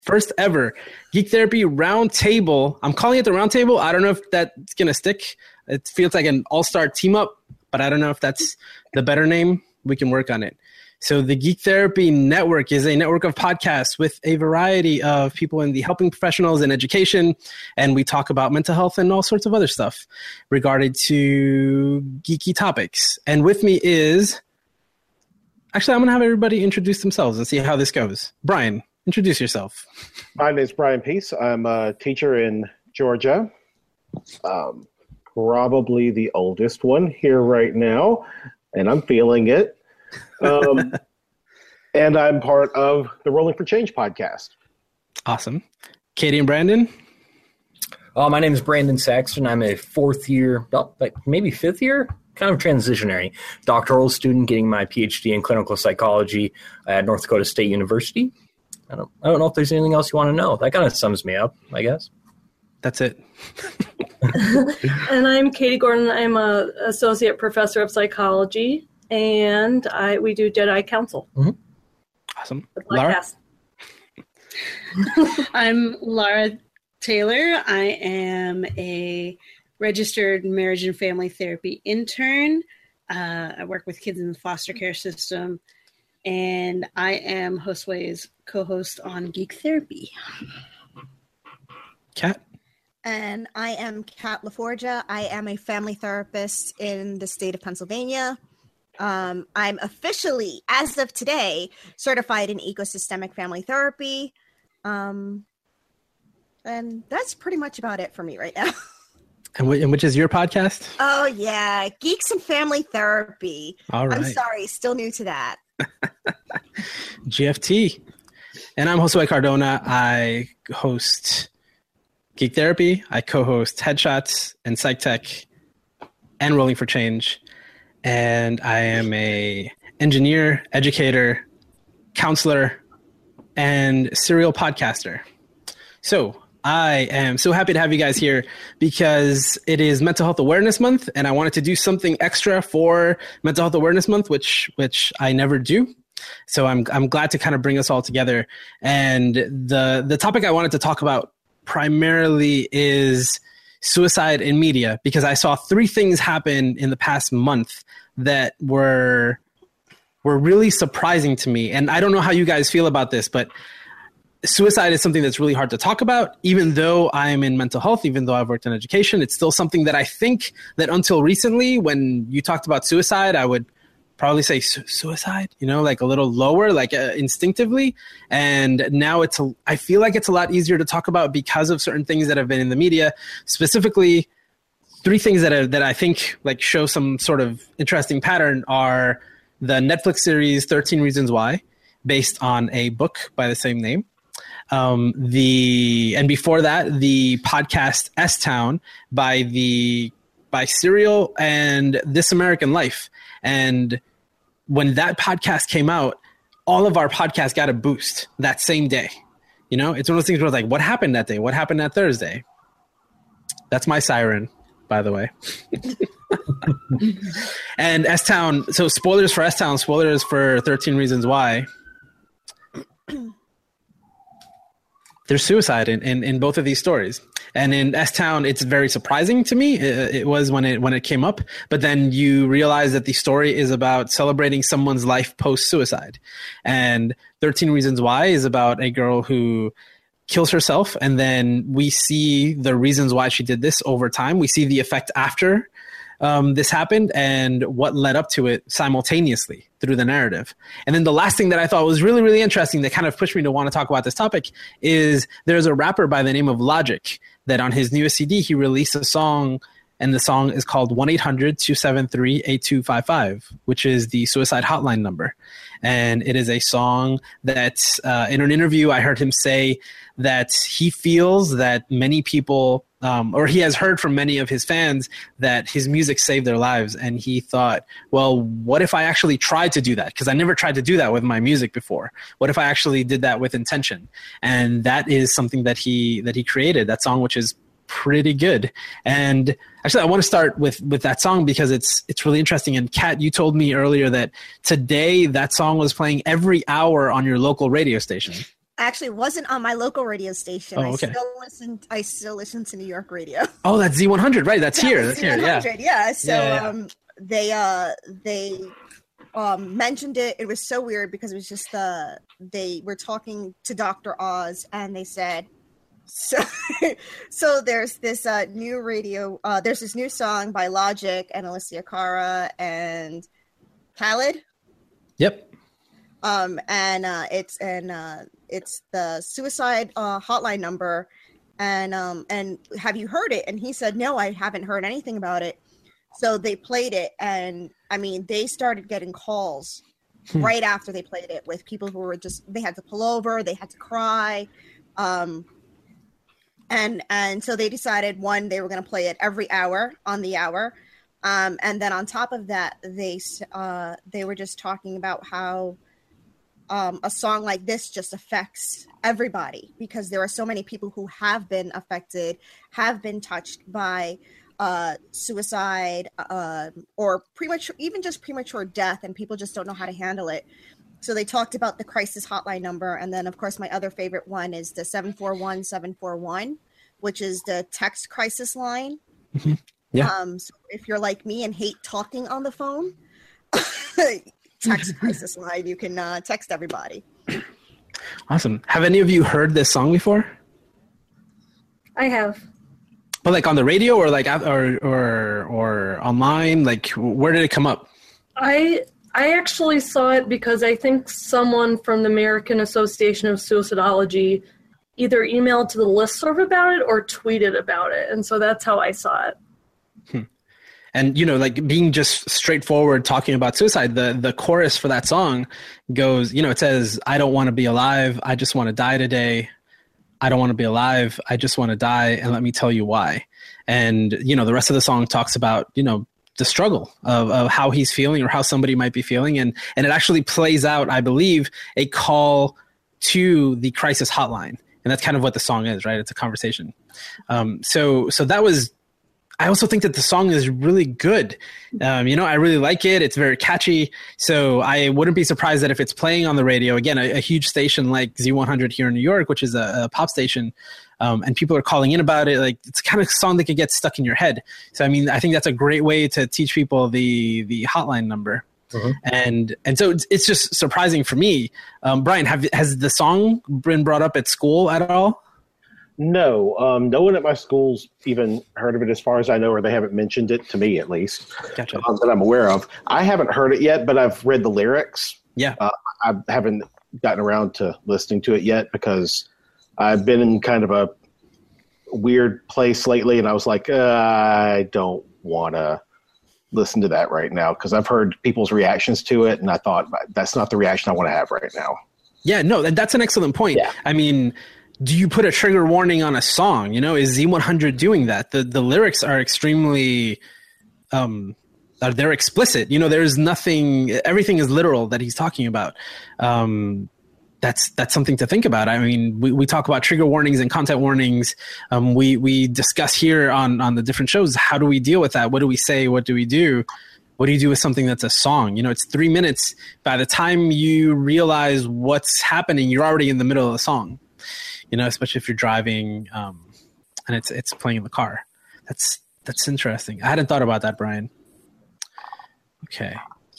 first ever Geek Therapy Roundtable. I'm calling it the Roundtable. I don't know if that's going to stick. It feels like an all-star team up, but I don't know if that's the better name. We can work on it. So the Geek Therapy Network is a network of podcasts with a variety of people in the helping professionals in education, and we talk about mental health and all sorts of other stuff regarding to geeky topics. And with me is, actually, I'm going to have everybody introduce themselves and see how this goes. Brian, introduce yourself. My name is Brian Peace. I'm a teacher in Georgia. Probably the oldest one here right now, and I'm feeling it. And I'm part of the Rolling for Change podcast. Awesome. Katie and Brandon? My name is Brandon Saxton. I'm a fourth year, maybe fifth year, kind of transitionary doctoral student getting my PhD in clinical psychology at North Dakota State University. I don't know if there's anything else you want to know. That kind of sums me up, I guess. That's it. And I'm Katie Gordon. I'm an associate professor of psychology, and we do Jedi Council. Mm-hmm. Awesome. Laura? I'm Laura Taylor. I am a registered marriage and family therapy intern. I work with kids in the foster care system, and I am Hostway's co-host on Geek Therapy. Kat? And I am Kat LaForgia. I am a family therapist in the state of Pennsylvania. I'm officially, as of today, certified in ecosystemic family therapy. And that's pretty much about it for me right now. And which is your podcast? Oh, yeah. Geeks and Family Therapy. All right. I'm sorry. Still new to that. GFT. And I'm Josue Cardona. I host Geek Therapy. I co-host Headshots and PsychTech and Rolling for Change. And I am a engineer, educator, counselor, and serial podcaster. So I am so happy to have you guys here because it is Mental Health Awareness Month, and I wanted to do something extra for Mental Health Awareness Month, which I never do. So I'm glad to kind of bring us all together. And the topic I wanted to talk about primarily is suicide in media, because I saw 3 things happen in the past month that were really surprising to me. And I don't know how you guys feel about this, but suicide is something that's really hard to talk about. Even though I'm in mental health, even though I've worked in education, it's still something that I think that until recently, when you talked about suicide, I would probably say suicide, like a little lower, like instinctively. And now I feel like it's a lot easier to talk about because of certain things that have been in the media. Specifically, 3 things that I think like show some sort of interesting pattern are the Netflix series 13 Reasons Why, based on a book by the same name. And before that, the podcast S-Town by Serial and This American Life. And when that podcast came out, all of our podcasts got a boost that same day. It's one of those things where it's like, what happened that day? What happened that Thursday? That's my siren, by the way. And S-Town, so spoilers for S-Town, spoilers for 13 Reasons Why. There's suicide in both of these stories. And in S-Town, it's very surprising to me. It was when it came up. But then you realize that the story is about celebrating someone's life post-suicide. And 13 Reasons Why is about a girl who kills herself. And then we see the reasons why she did this over time. We see the effect after this happened and what led up to it simultaneously through the narrative. And then the last thing that I thought was really, really interesting that kind of pushed me to want to talk about this topic is there's a rapper by the name of Logic that on his newest CD, he released a song, and the song is called 1-800-273-8255, which is the suicide hotline number. And it is a song that in an interview, I heard him say that he feels that many people or he has heard from many of his fans that his music saved their lives. And he thought, well, what if I actually tried to do that? Because I never tried to do that with my music before. What if I actually did that with intention? And that is something that he created, that song, which is pretty good. And actually, I want to start with that song because it's really interesting. And Kat, you told me earlier that today that song was playing every hour on your local radio station. Actually, it wasn't on my local radio station. Oh, okay. I still listen to New York radio. Oh, that's Z100, right? That's here. That's here. Yeah. Yeah. So Yeah. they mentioned it. It was so weird because it was just they were talking to Dr. Oz, and they said, so there's this new radio. There's this new song by Logic and Alicia Cara and Khaled. Yep. It's the suicide hotline number, and have you heard it? And he said, no, I haven't heard anything about it. So they played it, and I mean, they started getting calls right after they played it with people who were they had to pull over, they had to cry, and so they decided, one, they were going to play it every hour on the hour, and then on top of that, they were just talking about how a song like this just affects everybody, because there are so many people who have been affected, have been touched by suicide or premature death, and people just don't know how to handle it. So they talked about the crisis hotline number, and then of course my other favorite one is the 741-741, which is the text crisis line. Mm-hmm. Yeah. So if you're like me and hate talking on the phone, text crisis line, you can text everybody. Awesome. Have any of you heard this song before? I have. But like on the radio or like or online, like where did it come up? I actually saw it because I think someone from the American Association of Suicidology either emailed to the listserv about it or tweeted about it. And so that's how I saw it. And, you know, like being just straightforward talking about suicide, the chorus for that song goes, you know, it says, I don't want to be alive. I just want to die today. I don't want to be alive. I just want to die. And let me tell you why. And, you know, the rest of the song talks about, you know, the struggle of how he's feeling or how somebody might be feeling. And it actually plays out, I believe, a call to the crisis hotline. And that's kind of what the song is, right? It's a conversation. So that was, I also think that the song is really good. You know, I really like it. It's very catchy. So I wouldn't be surprised that if it's playing on the radio, again, a huge station like Z100 here in New York, which is a pop station, and people are calling in about it, like it's kind of a song that could get stuck in your head. So, I mean, I think that's a great way to teach people the hotline number. Mm-hmm. And so it's just surprising for me. Brian, has the song been brought up at school at all? No, no one at my school's even heard of it as far as I know, or they haven't mentioned it to me at least. Gotcha. That I'm aware of. I haven't heard it yet, but I've read the lyrics. Yeah. I haven't gotten around to listening to it yet because I've been in kind of a weird place lately, and I was like, I don't want to listen to that right now because I've heard people's reactions to it, and I thought that's not the reaction I want to have right now. Yeah, no, that's an excellent point. Yeah. I mean, do you put a trigger warning on a song? You know, is Z100 doing that? The lyrics are extremely, they're explicit. You know, there's nothing, everything is literal that he's talking about. That's something to think about. I mean, we talk about trigger warnings and content warnings. We discuss here on the different shows, how do we deal with that? What do we say? What do we do? What do you do with something that's a song? You know, it's 3 minutes. By the time you realize what's happening, you're already in the middle of the song. You know, especially if you're driving and it's playing in the car. That's interesting. I hadn't thought about that, Brian. Okay.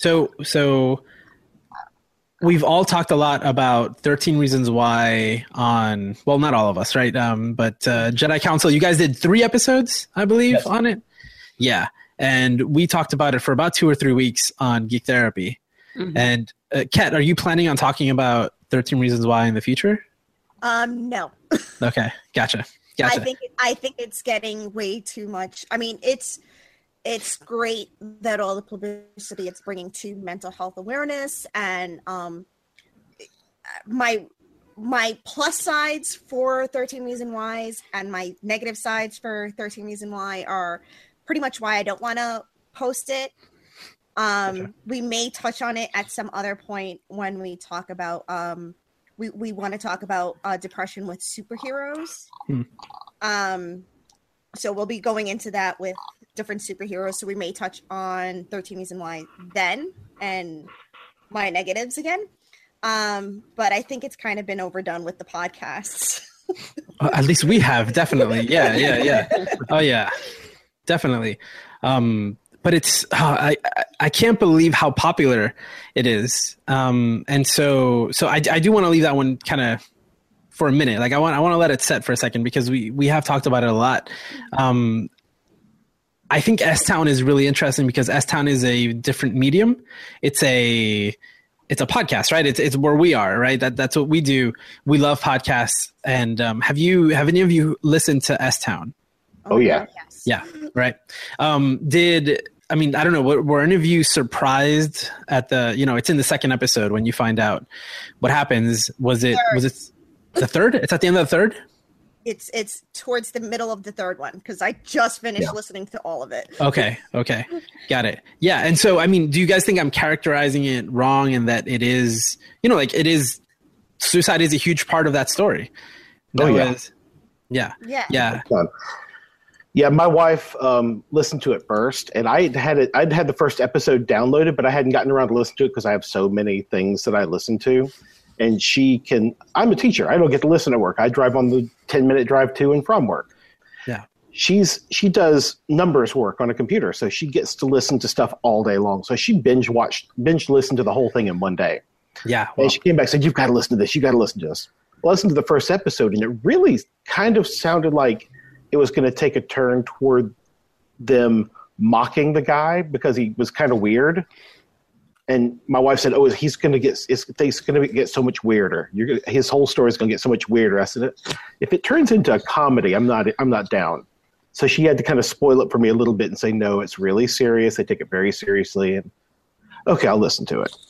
So we've all talked a lot about 13 Reasons Why on, well, not all of us, right? But Jedi Council, you guys did 3 episodes, I believe, yes, on it. Yeah. And we talked about it for about 2 or 3 weeks on Geek Therapy. Mm-hmm. And Kat, are you planning on talking about 13 Reasons Why in the future? No. Okay, gotcha. I think it's getting way too much. I mean, it's great that all the publicity it's bringing to mental health awareness, and my plus sides for 13 Reasons Whys and my negative sides for 13 Reasons Why are pretty much why I don't want to post it. Gotcha. We may touch on it at some other point when we talk about we want to talk about depression with superheroes. So we'll be going into that with different superheroes. So we may touch on 13 Reasons Why then and my negatives again. But I think it's kind of been overdone with the podcasts. At least we have, definitely. Yeah. Oh yeah, definitely. But it's I can't believe how popular it is. And so I do want to leave that one kind of for a minute. Like I want to let it set for a second because we have talked about it a lot. I think S-Town is really interesting because S-Town is a different medium. It's a podcast, right? It's where we are, right? That's what we do. We love podcasts. And have any of you listened to S-Town? Oh yeah. Yes. Yeah. Right. I don't know. Were any of you surprised at it's in the second episode when you find out what happens? Was it the third? It's at the end of the third? It's towards the middle of the third one because I just finished listening to all of it. Okay. Got it. Yeah. And so, do you guys think I'm characterizing it wrong and that it is, suicide is a huge part of that story? Yeah. Yeah, my wife listened to it first, and I'd had the first episode downloaded, but I hadn't gotten around to listen to it because I have so many things that I listen to. And I'm a teacher. I don't get to listen to work. I drive on the 10-minute drive to and from work. Yeah. She does numbers work on a computer, so she gets to listen to stuff all day long. So she binge listened to the whole thing in one day. Yeah. Well, and she came back and said, "You've got to listen to this. You've got to listen to this." I listened to the first episode, and it really kind of sounded like it was going to take a turn toward them mocking the guy because he was kind of weird. And my wife said, "Oh, it's going to get so much weirder. His whole story is going to get so much weirder." I said, "If it turns into a comedy, I'm not down." So she had to kind of spoil it for me a little bit and say, "No, it's really serious. They take it very seriously." And okay, I'll listen to it.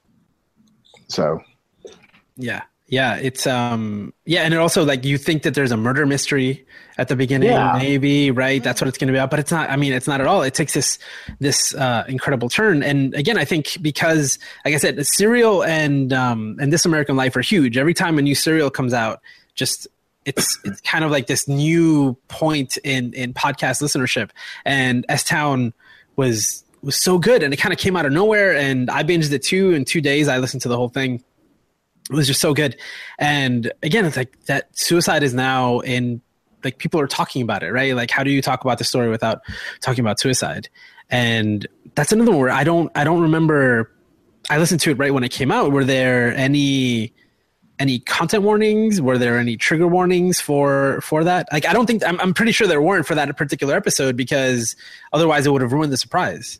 So, yeah, it's and it also you think that there's a murder mystery at the beginning, maybe, right? That's what it's going to be about, but it's not. It's not at all. It takes this incredible turn, and again, I think because, like I said, Serial and This American Life are huge. Every time a new Serial comes out, it's kind of like this new point in podcast listenership, and S-Town was so good, and it kind of came out of nowhere, and I binged it too in 2 days. I listened to the whole thing. It was just so good. And again, it's like that suicide is now in, people are talking about it, right? Like, how do you talk about the story without talking about suicide? And that's another one where I don't remember. I listened to it right when it came out. Were there any content warnings? Were there any trigger warnings for that? Like, I don't think, I'm pretty sure there weren't for that particular episode because otherwise it would have ruined the surprise.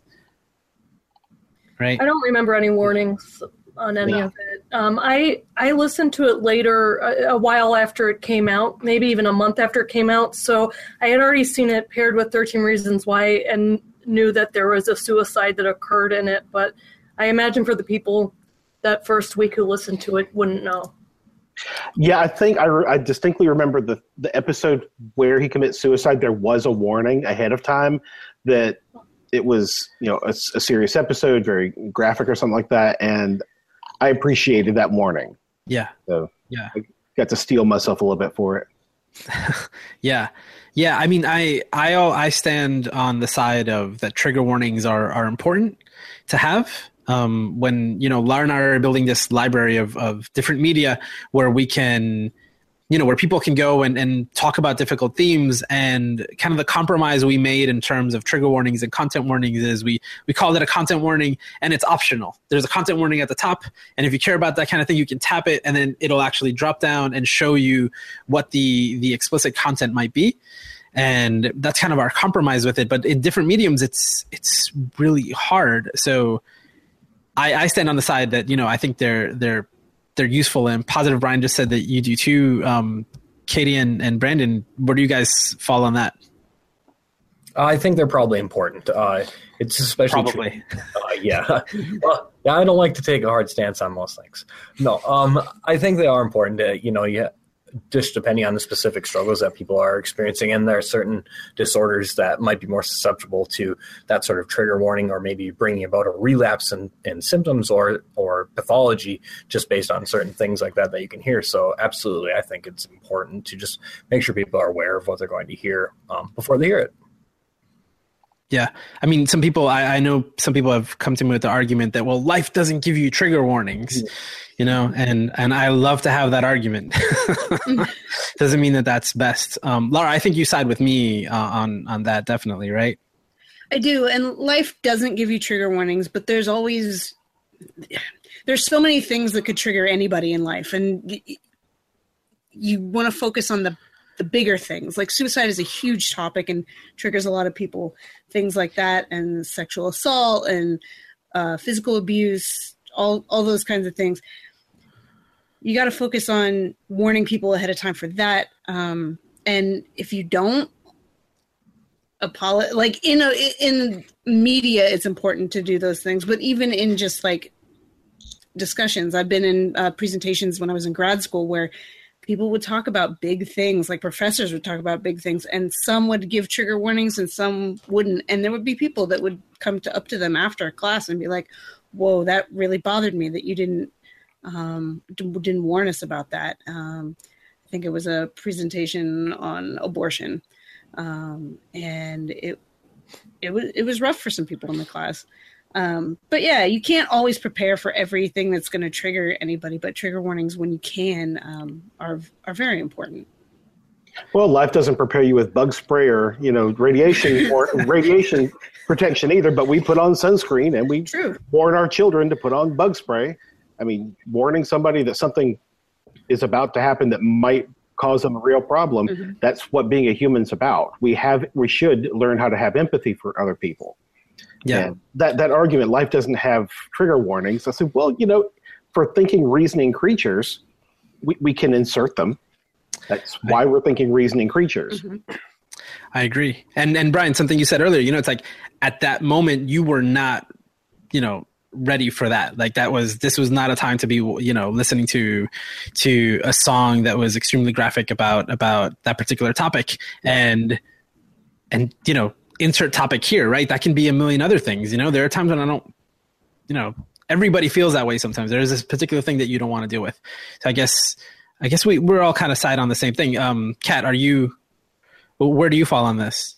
Right? I don't remember any warnings on any of it. I listened to it later, a while after it came out, maybe even a month after it came out. So I had already seen it paired with 13 Reasons Why and knew that there was a suicide that occurred in it. But I imagine for the people that first week who listened to it wouldn't know. Yeah, I think I distinctly remember the episode where he commits suicide. There was a warning ahead of time that it was, a serious episode, very graphic or something like that. And I appreciated that warning. Yeah. So I got to steel myself a little bit for it. Yeah. I stand on the side of that trigger warnings are important to have. When, Lara and I are building this library of different media where we can, where people can go and talk about difficult themes, and kind of the compromise we made in terms of trigger warnings and content warnings is we called it a content warning, and it's optional. There's a content warning at the top, and if you care about that kind of thing, you can tap it, and then it'll actually drop down and show you what the explicit content might be. And that's kind of our compromise with it. But in different mediums, it's really hard. So I stand on the side that, I think they're useful and positive. Brian just said that you do too. Katie and Brandon, where do you guys fall on that? I think they're probably important. It's especially probably. Yeah. Well, I don't like to take a hard stance on most things. No, I think they are important. Just depending on the specific struggles that people are experiencing, and there are certain disorders that might be more susceptible to that sort of trigger warning, or maybe bringing about a relapse in symptoms or pathology just based on certain things like that you can hear. So absolutely, I think it's important to just make sure people are aware of what they're going to hear before they hear it. Yeah. I mean, some people, I know some people have come to me with the argument that, well, life doesn't give you trigger warnings, you know, and I love to have that argument. Doesn't mean that that's best. Laura, I think you side with me on that, definitely, right? I do. And life doesn't give you trigger warnings, but there's so many things that could trigger anybody in life. And you want to focus on the bigger things. Like suicide is a huge topic and triggers a lot of people, things like that, and sexual assault and physical abuse, all those kinds of things. You got to focus on warning people ahead of time for that. And if you don't, like in media, it's important to do those things, but even in just like discussions, I've been in presentations when I was in grad school where people would talk about big things, like professors would talk about big things, and some would give trigger warnings and some wouldn't. And there would be people that would come up to them after a class and be like, whoa, that really bothered me that you didn't warn us about that. I think it was a presentation on abortion. And it was rough for some people in the class. But yeah, you can't always prepare for everything that's going to trigger anybody, but trigger warnings when you can are very important. Well, life doesn't prepare you with bug spray or, radiation or radiation protection either, but we put on sunscreen and we warn our children to put on bug spray. I mean, warning somebody that something is about to happen that might cause them a real problem. Mm-hmm. That's what being a human's about. We should learn how to have empathy for other people. Yeah. And that argument, life doesn't have trigger warnings. I said, well, for thinking, reasoning creatures, we can insert them. That's why we're thinking reasoning creatures. Mm-hmm. I agree. And Brian, something you said earlier, it's like at that moment you were not, ready for that. Like this was not a time to be, listening to a song that was extremely graphic about that particular topic and insert topic here, right? That can be a million other things. There are times when I don't, everybody feels that way sometimes. There is this particular thing that you don't want to deal with. So I guess we're all kind of side on the same thing. Kat, where do you fall on this?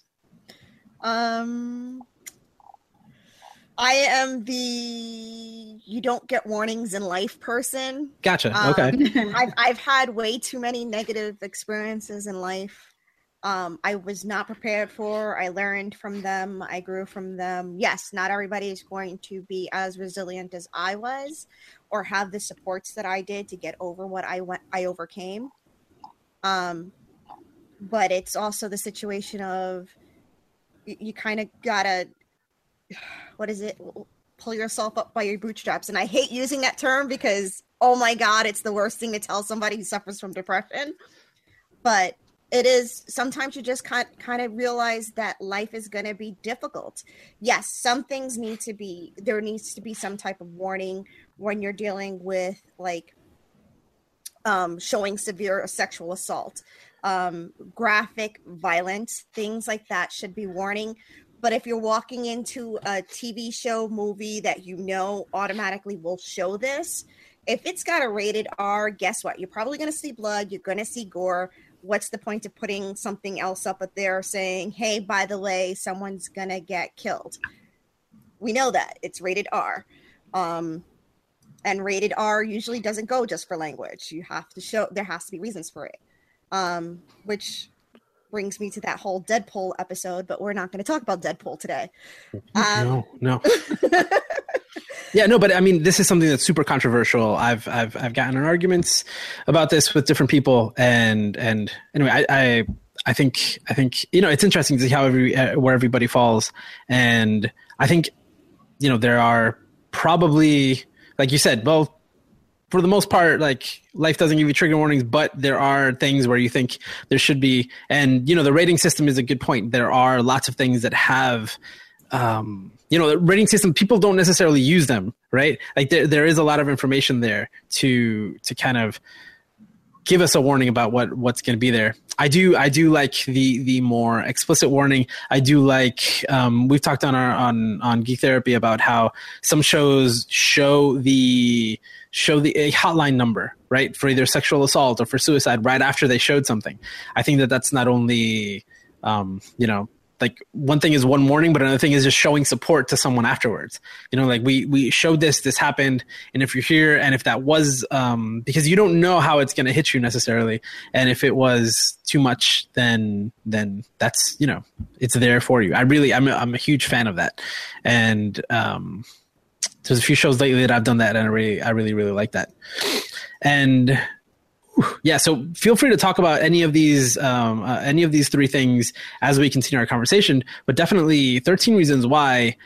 I am the you don't get warnings in life person. Gotcha. Okay. I've had way too many negative experiences in life. I was not prepared for. I learned from them. I grew from them. Yes, not everybody is going to be as resilient as I was or have the supports that I did to get over what I overcame. But it's also the situation of you kind of gotta, what is it? Pull yourself up by your bootstraps. And I hate using that term because, oh my God, it's the worst thing to tell somebody who suffers from depression. But it is, sometimes you just kind of realize that life is going to be difficult. Yes, some things there needs to be some type of warning when you're dealing with showing severe sexual assault, graphic violence, things like that should be warning. But if you're walking into a TV show, movie that automatically will show this, if it's got a rated R, guess what? You're probably going to see blood. You're going to see gore. What's the point of putting something else up there saying, hey, by the way, someone's going to get killed? We know that. It's rated R. And rated R usually doesn't go just for language. You have to show, there has to be reasons for it. Which brings me to that whole Deadpool episode, but we're not going to talk about Deadpool today. No. Yeah, no, but I mean, this is something that's super controversial. I've gotten in arguments about this with different people, and anyway, I think it's interesting to see how where everybody falls, and I think there are probably, like you said, well, for the most part, like life doesn't give you trigger warnings, but there are things where you think there should be, and the rating system is a good point. There are lots of things that have. The rating system, people don't necessarily use them, right? Like there is a lot of information there to kind of give us a warning about what's going to be there. I do like the more explicit warning. I do like, we've talked on Geek Therapy about how some shows show a hotline number, right? For either sexual assault or for suicide right after they showed something. I think that's not only, like one thing is one warning, but another thing is just showing support to someone afterwards. You know, like we showed this happened, and if you're here, and if that was because you don't know how it's going to hit you necessarily, and if it was too much, then that's, you know, it's there for you. I'm a huge fan of that, and there's a few shows lately that I've done that, and I really like that. And yeah, so feel free to talk about any of these three things as we continue our conversation. But definitely 13 Reasons Why.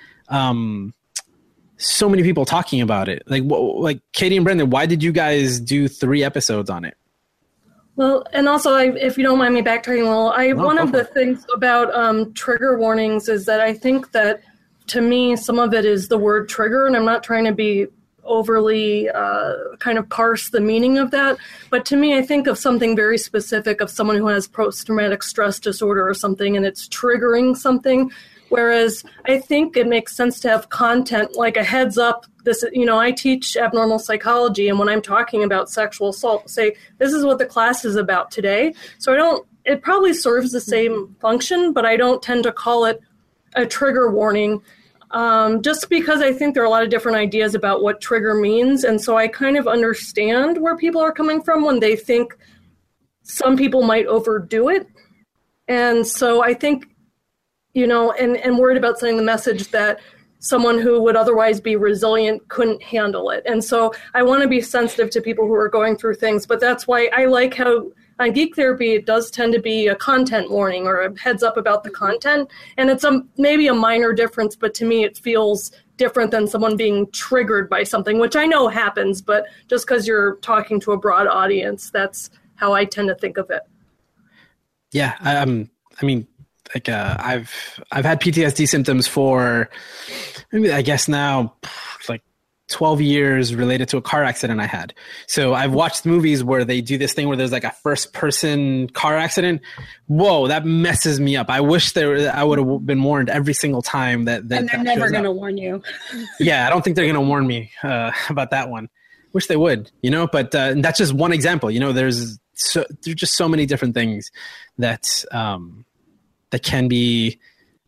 So many people talking about it. Like Katie and Brendan, why did you guys do 3 episodes on it? Well, and also, if you don't mind me backtracking a little, one of the things about trigger warnings is that I think that, to me, some of it is the word trigger, and I'm not trying to be overly kind of parse the meaning of that. But to me, I think of something very specific of someone who has post-traumatic stress disorder or something, and it's triggering something. Whereas I think it makes sense to have content like a heads up. This, you know, I teach abnormal psychology, and when I'm talking about sexual assault, say, this is what the class is about today. So it probably serves the same function, but I don't tend to call it a trigger warning. Just because I think there are a lot of different ideas about what trigger means. And so I kind of understand where people are coming from when they think some people might overdo it. And so I think, you know, and worried about sending the message that someone who would otherwise be resilient couldn't handle it. And so I want to be sensitive to people who are going through things, but that's why I like how on Geek Therapy, it does tend to be a content warning or a heads up about the content. And it's maybe a minor difference, but to me it feels different than someone being triggered by something, which I know happens, but just because you're talking to a broad audience, that's how I tend to think of it. Yeah, I mean, like I've had PTSD symptoms for maybe, I guess now, like 12 years related to a car accident I had. So I've watched movies where they do this thing where there's like a first person car accident. Whoa, that messes me up. I wish I would have been warned every single time that and they're never going to warn you. Yeah, I don't think they're going to warn me about that one. Wish they would, you know, but that's just one example. You know, there's just so many different things that that can be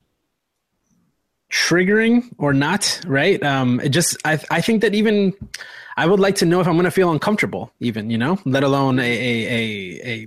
triggering or not, right? I think that even I would like to know if I'm going to feel uncomfortable, even, you know, let alone a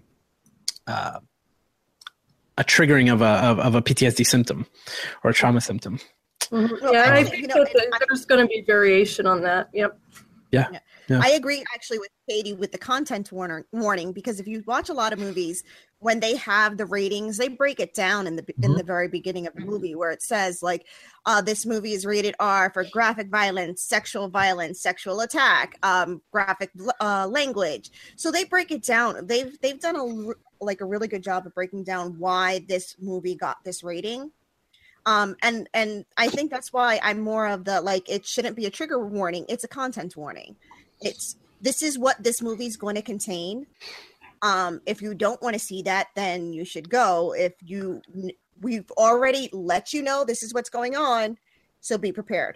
triggering of a PTSD symptom or a trauma symptom. Mm-hmm. Yeah, I think that there's going to be variation on that. Yep. Yeah. I agree actually with Katie with the content warning, because if you watch a lot of movies, when they have the ratings, they break it down in the very beginning of the movie where it says like, this movie is rated R for graphic violence, sexual attack, graphic language. So they break it down. They've done a really good job of breaking down why this movie got this rating. And I think that's why I'm more of the, like, it shouldn't be a trigger warning. It's a content warning. This is what this movie is going to contain. If you don't want to see that, then you should go. We've already let you know this is what's going on, so be prepared.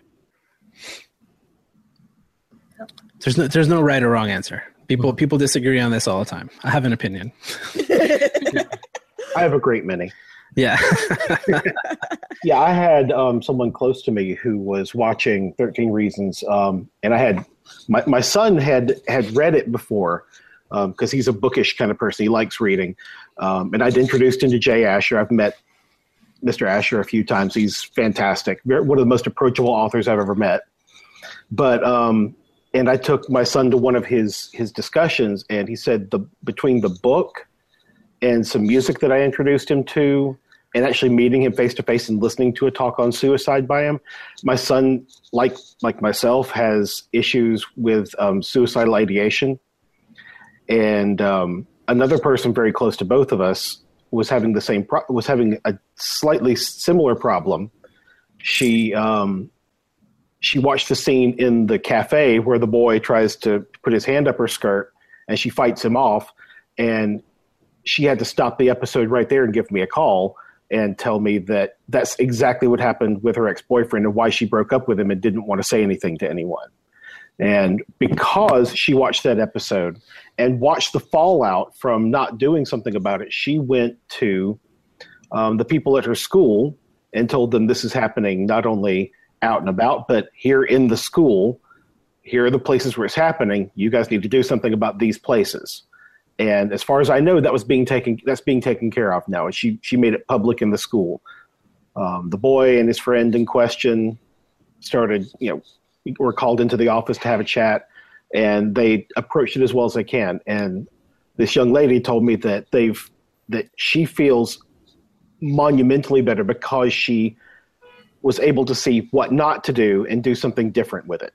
There's no right or wrong answer. People disagree on this all the time. I have an opinion. I have a great many. Yeah. Yeah, I had someone close to me who was watching 13 Reasons, and I had my son had read it before because he's a bookish kind of person. He likes reading, and I'd introduced him to Jay Asher. I've met Mr. Asher a few times. He's fantastic. One of the most approachable authors I've ever met. But and I took my son to one of his discussions, and he said between the book and some music that I introduced him to, and actually meeting him face to face and listening to a talk on suicide by him, my son, like myself, has issues with suicidal ideation. And another person very close to both of us was having was having a slightly similar problem. She watched the scene in the cafe where the boy tries to put his hand up her skirt, and she fights him off, and she had to stop the episode right there and give me a call and tell me that that's exactly what happened with her ex-boyfriend and why she broke up with him and didn't want to say anything to anyone. And because she watched that episode and watched the fallout from not doing something about it, she went to the people at her school and told them this is happening not only out and about, but here in the school. Here are the places where it's happening. You guys need to do something about these places. And as far as I know, that's being taken care of now. And she made it public in the school. The boy and his friend in question started, were called into the office to have a chat, and they approached it as well as they can. And this young lady told me that she feels monumentally better because she was able to see what not to do and do something different with it.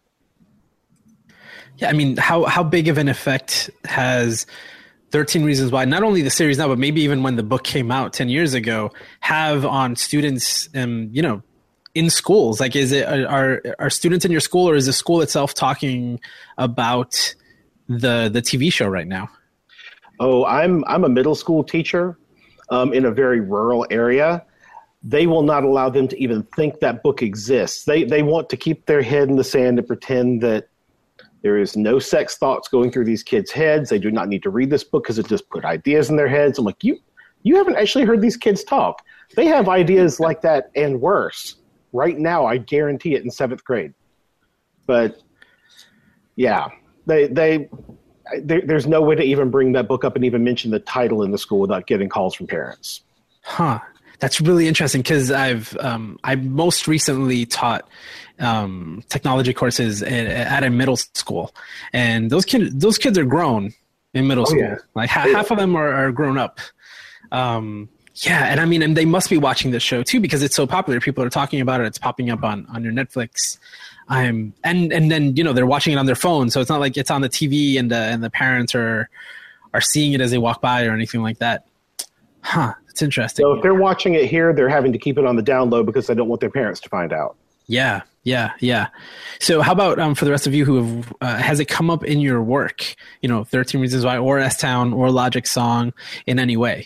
Yeah, I mean, how big of an effect has 13 Reasons Why, not only the series now, but maybe even when the book came out 10 years ago, have on students, in schools? Like, are students in your school, or is the school itself talking about the TV show right now? Oh, I'm a middle school teacher in a very rural area. They will not allow them to even think that book exists. They want to keep their head in the sand and pretend that there is no sex thoughts going through these kids' heads. They do not need to read this book because it just put ideas in their heads. I'm like, you haven't actually heard these kids talk. They have ideas like that and worse right now. I guarantee it in 7th grade. But yeah, there's no way to even bring that book up and even mention the title in the school without getting calls from parents. Huh. That's really interesting because I most recently taught technology courses at a middle school, and those kids are grown in middle school. Yeah. Like half of them are grown up. Yeah, and I mean, and they must be watching this show too because it's so popular. People are talking about it. It's popping up on your Netflix. And then they're watching it on their phone, so it's not like it's on the TV and the parents are seeing it as they walk by or anything like that. Huh. It's interesting. So if they're watching it here, they're having to keep it on the down low because they don't want their parents to find out. Yeah. So how about for the rest of you who have, has it come up in your work, 13 Reasons Why or S-Town or Logic Song in any way?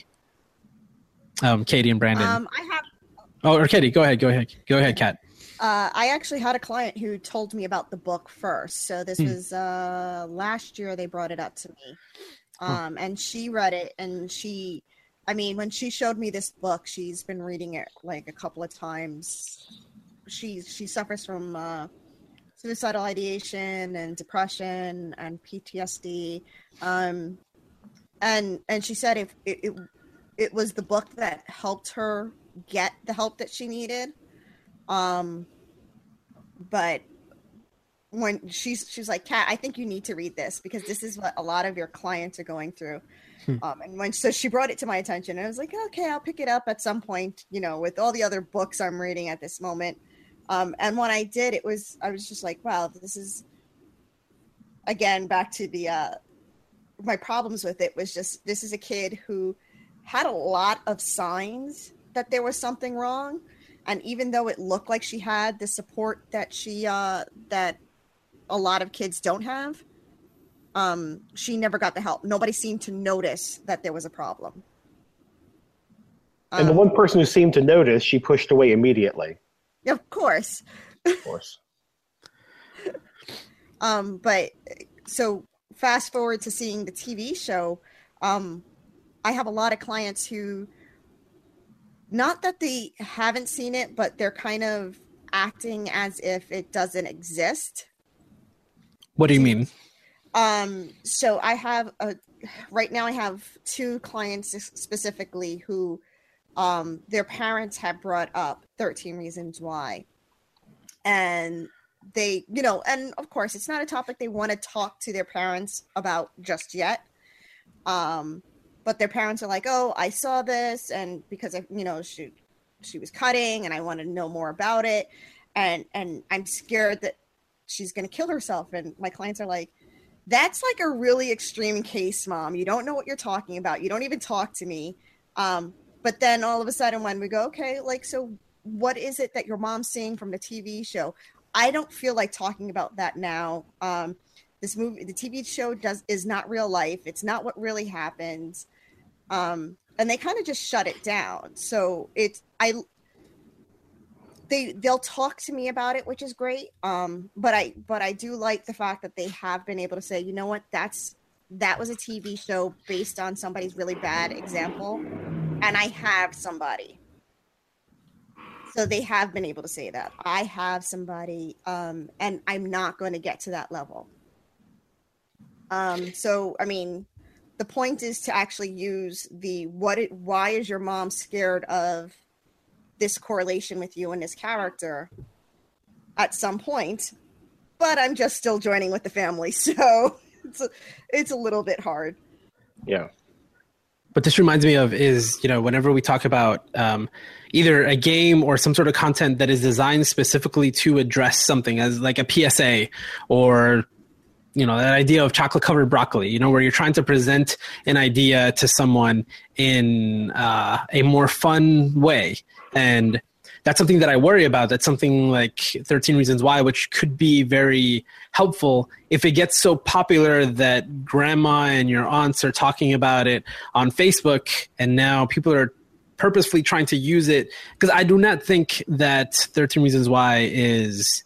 Katie and Brandon. I have. Oh, or Katie, go ahead, Kat. I actually had a client who told me about the book first. So this was last year they brought it up to me. And she read it, and when she showed me this book, she's been reading it like a couple of times. She suffers from suicidal ideation and depression and PTSD. And she said if it was the book that helped her get the help that she needed. But when she's like, Kat, I think you need to read this because this is what a lot of your clients are going through. And so she brought it to my attention, and I was like, okay, I'll pick it up at some point, with all the other books I'm reading at this moment. And when I did, I was just like, wow, this is, again, back to the, my problems with it was just, this is a kid who had a lot of signs that there was something wrong. And even though it looked like she had the support that that a lot of kids don't have, she never got the help. Nobody seemed to notice that there was a problem. And the one person who seemed to notice, she pushed away immediately. Of course. Of course. But so fast forward to seeing the TV show, I have a lot of clients who, not that they haven't seen it, but they're kind of acting as if it doesn't exist. What do you mean? So I have right now I have 2 clients specifically who their parents have brought up 13 Reasons Why. And they, and of course it's not a topic they want to talk to their parents about just yet. But their parents are like, oh, I saw this, and because she was cutting and I want to know more about it. And I'm scared that she's going to kill herself. And my clients are like, that's like a really extreme case, Mom. You don't know what you're talking about. You don't even talk to me. But then all of a sudden when we go, okay, so what is it that your mom's seeing from the TV show? I don't feel like talking about that now. This movie, the TV show is not real life. It's not what really happens. And they kind of just shut it down. So they'll talk to me about it, which is great. But I do like the fact that they have been able to say, you know what, that was a TV show based on somebody's really bad example. and I have somebody. So they have been able to say that. I have somebody, and I'm not going to get to that level. So, I mean, the point is to actually use why is your mom scared of this correlation with you and this character at some point, but I'm just still joining with the family. So it's a little bit hard. Yeah. What this reminds me of is, whenever we talk about either a game or some sort of content that is designed specifically to address something as like a PSA or, that idea of chocolate covered broccoli, where you're trying to present an idea to someone in a more fun way. And that's something that I worry about. That's something like 13 Reasons Why, which could be very helpful if it gets so popular that grandma and your aunts are talking about it on Facebook, and now people are purposefully trying to use it. Because I do not think that 13 Reasons Why is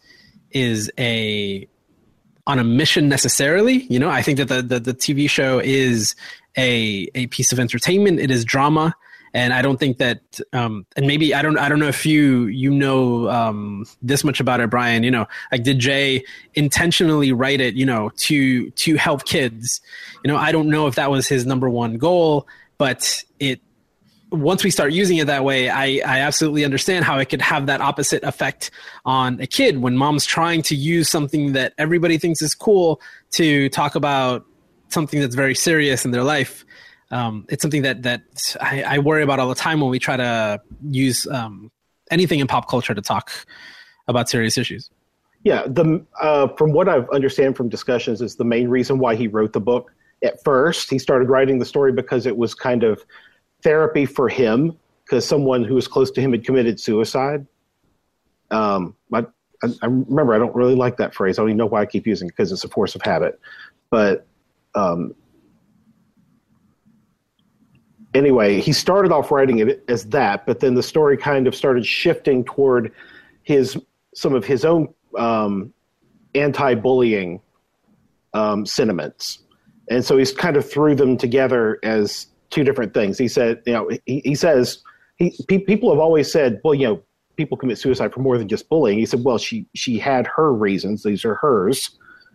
on a mission necessarily. I think that the TV show is a piece of entertainment. It is drama. And I don't think that, and maybe I don't know if you know this much about it, Brian. Like, did Jay intentionally write it, to help kids? I don't know if that was his number one goal, but once we start using it that way, I absolutely understand how it could have that opposite effect on a kid when mom's trying to use something that everybody thinks is cool to talk about something that's very serious in their life. It's something that I worry about all the time when we try to use anything in pop culture to talk about serious issues. Yeah, from what I've understand from discussions is the main reason why he wrote the book. At first, he started writing the story because it was kind of therapy for him, because someone who was close to him had committed suicide. I remember, I don't really like that phrase. I don't even know why I keep using it, because it's a force of habit. But anyway, he started off writing it as that, but then the story kind of started shifting toward some of his own anti-bullying sentiments. And so he's kind of threw them together as two different things. He said, he says, people have always said, well, people commit suicide for more than just bullying. He said, well, she had her reasons. These are hers.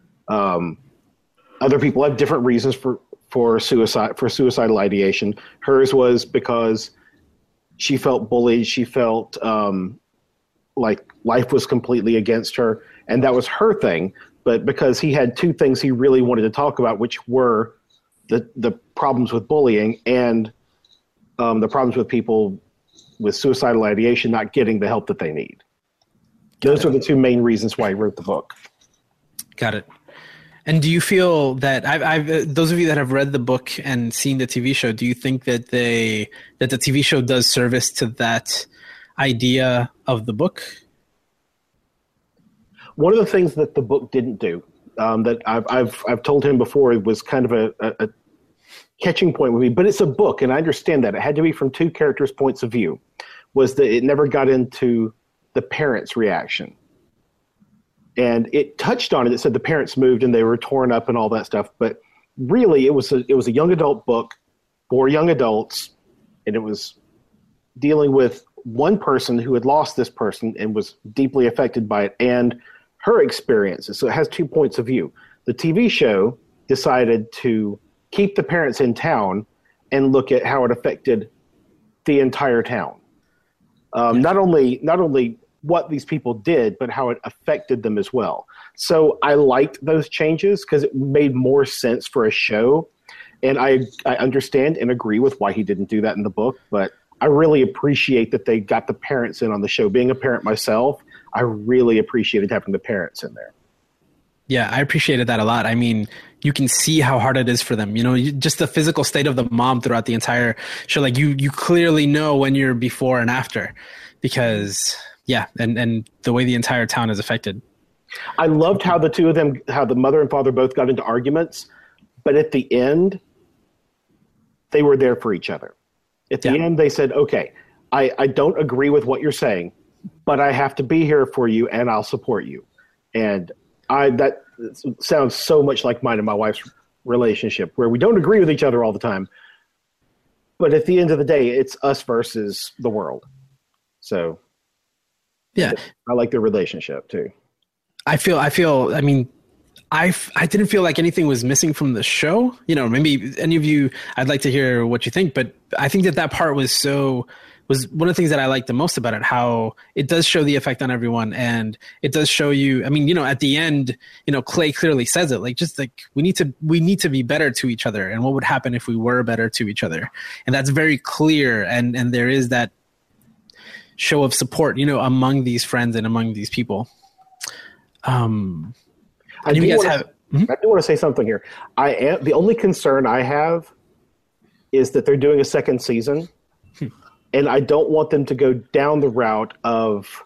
Other people have different reasons for suicidal ideation. Hers was because she felt bullied. She felt like life was completely against her, and that was her thing. But because he had two things he really wanted to talk about, which were the problems with bullying and the problems with people with suicidal ideation not getting the help that they need. Those are the two main reasons why he wrote the book. Got it. And do you feel that those of you that have read the book and seen the TV show, do you think that the TV show does service to that idea of the book? One of the things that the book didn't do, that I've told him before, it was kind of a catching point with me, but it's a book, and I understand that. It had to be from two characters' points of view, was that it never got into the parents' reaction. And it touched on it. It said the parents moved and they were torn up and all that stuff. But really, it was a young adult book for young adults, and it was dealing with one person who had lost this person and was deeply affected by it and her experiences. So it has 2 points of view. The TV show decided to keep the parents in town and look at how it affected the entire town. Not only what these people did, but how it affected them as well. So I liked those changes because it made more sense for a show. And I understand and agree with why he didn't do that in the book, but I really appreciate that they got the parents in on the show. Being a parent myself, I really appreciated having the parents in there. Yeah, I appreciated that a lot. I mean, you can see how hard it is for them. Just the physical state of the mom throughout the entire show. Like you clearly know when you're before and after, because yeah, and the way the entire town is affected. I loved how the two of them, how the mother and father both got into arguments, but at the end, they were there for each other. At the end, they said, okay, I don't agree with what you're saying, but I have to be here for you and I'll support you. And that sounds so much like mine and my wife's relationship, where we don't agree with each other all the time, But at the end of the day, it's us versus the world. So Yeah. I like their relationship too. I mean, I didn't feel like anything was missing from the show. You know, maybe any of you, I'd like to hear what you think, but I think that part was one of the things that I liked the most about it, how it does show the effect on everyone. And it does show you, I mean, you know, at the end, you know, Clay clearly says it, like, just like, we need to be better to each other. And what would happen if we were better to each other? And that's very clear. And there is that show of support, you know, among these friends and among these people. I do want to say something here. The only concern I have is that they're doing a second season, and I don't want them to go down the route of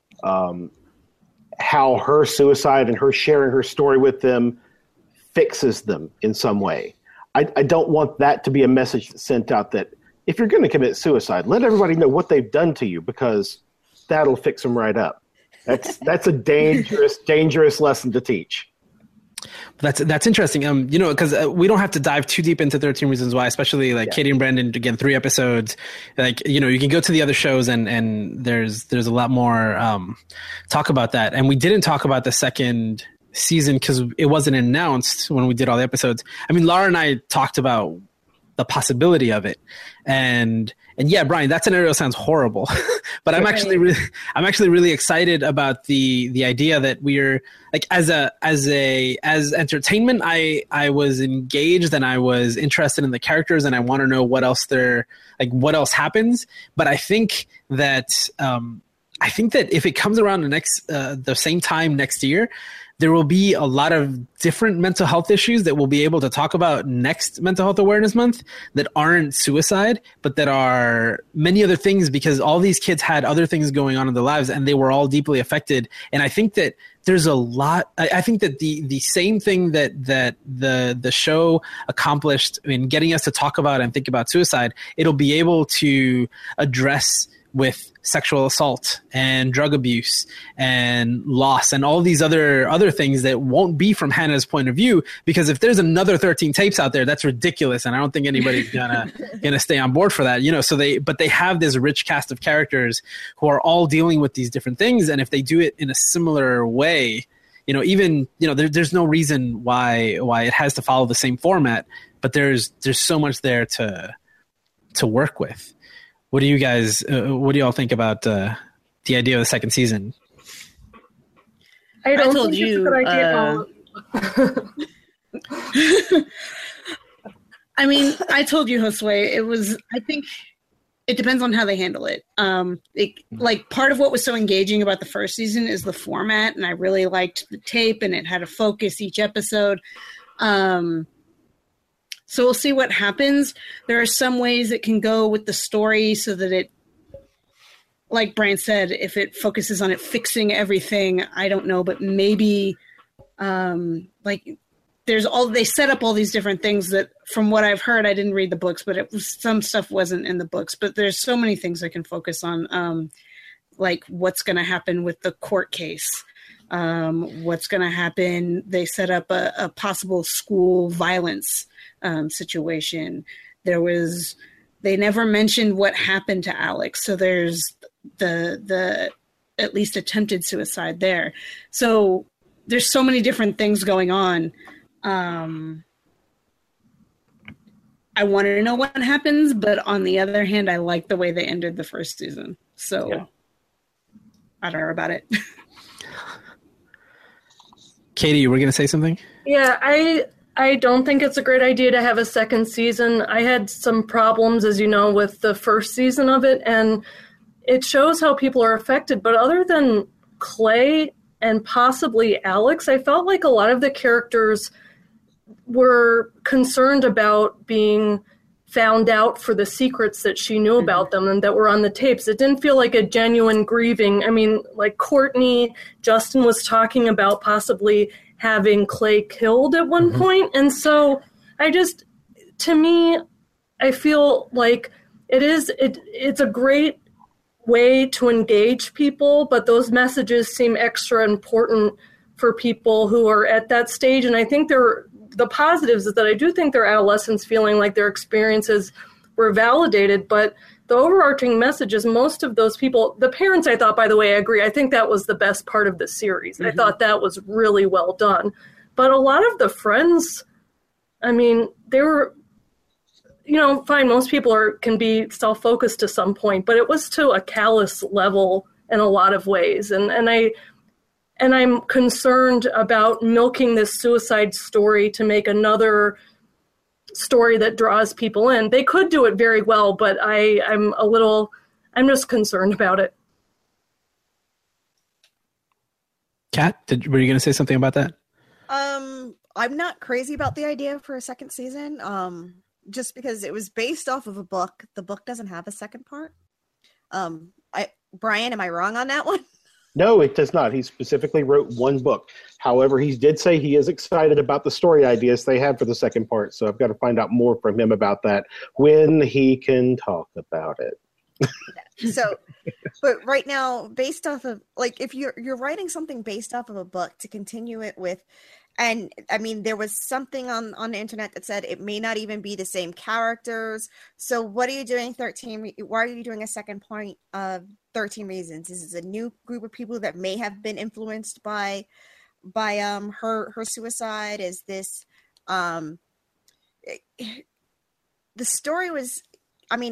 how her suicide and her sharing her story with them fixes them in some way. I don't want that to be a message sent out that if you're going to commit suicide, let everybody know what they've done to you, because that'll fix them right up. That's a dangerous lesson to teach. That's interesting. You know, because we don't have to dive too deep into 13 Reasons Why, especially like Katie and Brandon, again, 3 episodes. Like, you know, you can go to the other shows and there's a lot more talk about that. And we didn't talk about the second season because it wasn't announced when we did all the episodes. I mean, Laura and I talked about the possibility of it, and yeah, Brian, that scenario sounds horrible, but I'm actually really excited about the idea that we're like, as entertainment, I was engaged and I was interested in the characters and I want to know what else happens. But I think that if it comes around the same time next year, there will be a lot of different mental health issues that we'll be able to talk about next Mental Health Awareness Month that aren't suicide, but that are many other things, because all these kids had other things going on in their lives and they were all deeply affected. And I think that there's a lot. I think that the same thing that the show accomplished in getting us to talk about and think about suicide, it'll be able to address with sexual assault and drug abuse and loss and all these other things that won't be from Hannah's point of view, because if there's another 13 tapes out there, that's ridiculous, and I don't think anybody's gonna stay on board for that, you know. So they have this rich cast of characters who are all dealing with these different things, and if they do it in a similar way, you know, even, you know, there's no reason why it has to follow the same format, but there's so much there to work with. What do you all think about the idea of the second season? I told you. I mean, I told you, Josue, I think it depends on how they handle it. Like, part of what was so engaging about the first season is the format, and I really liked the tape, and it had a focus each episode. So we'll see what happens. There are some ways it can go with the story so that it, like Brian said, if it focuses on it fixing everything, I don't know, but maybe they set up all these different things that, from what I've heard, I didn't read the books, but some stuff wasn't in the books, but there's so many things I can focus on, like what's going to happen with the court case. What's going to happen. They set up a possible school violence situation. They never mentioned what happened to Alex. So there's the at least attempted suicide there. So there's so many different things going on. I want to know what happens, but on the other hand, I like the way they ended the first season. So yeah. I don't know about it. Katie, you were going to say something? Yeah, I don't think it's a great idea to have a second season. I had some problems, as you know, with the first season of it, and it shows how people are affected. But other than Clay and possibly Alex, I felt like a lot of the characters were concerned about being found out for the secrets that she knew about them and that were on the tapes. It didn't feel like a genuine grieving. I mean, like Courtney, Justin was talking about possibly having Clay killed at one point. And so to me, I feel like it's a great way to engage people, but those messages seem extra important for people who are at that stage. And I think the positives is that I do think they're adolescents feeling like their experiences were validated, but the overarching message is most of those people, the parents, I thought, by the way, I agree. I think that was the best part of the series. I thought that was really well done. But a lot of the friends, I mean, they were, fine, most people can be self-focused to some point, but it was to a callous level in a lot of ways. And I'm concerned about milking this suicide story to make another story that draws people in. They could do it very well, but I'm just concerned about it. Kat, were you going to say something about that? I'm not crazy about the idea for a second season. Just because it was based off of a book. The book doesn't have a second part. Brian, am I wrong on that one? No, it does not. He specifically wrote one book. However, he did say he is excited about the story ideas they had for the second part. So I've got to find out more from him about that when he can talk about it. So, but right now, based off of, like, if you're writing something based off of a book to continue it with, and I mean, there was something on the internet that said it may not even be the same characters. So what are you doing 13? Why are you doing a second point of 13 Reasons? Is this a new group of people that may have been influenced by her suicide? Is this the story was, I mean,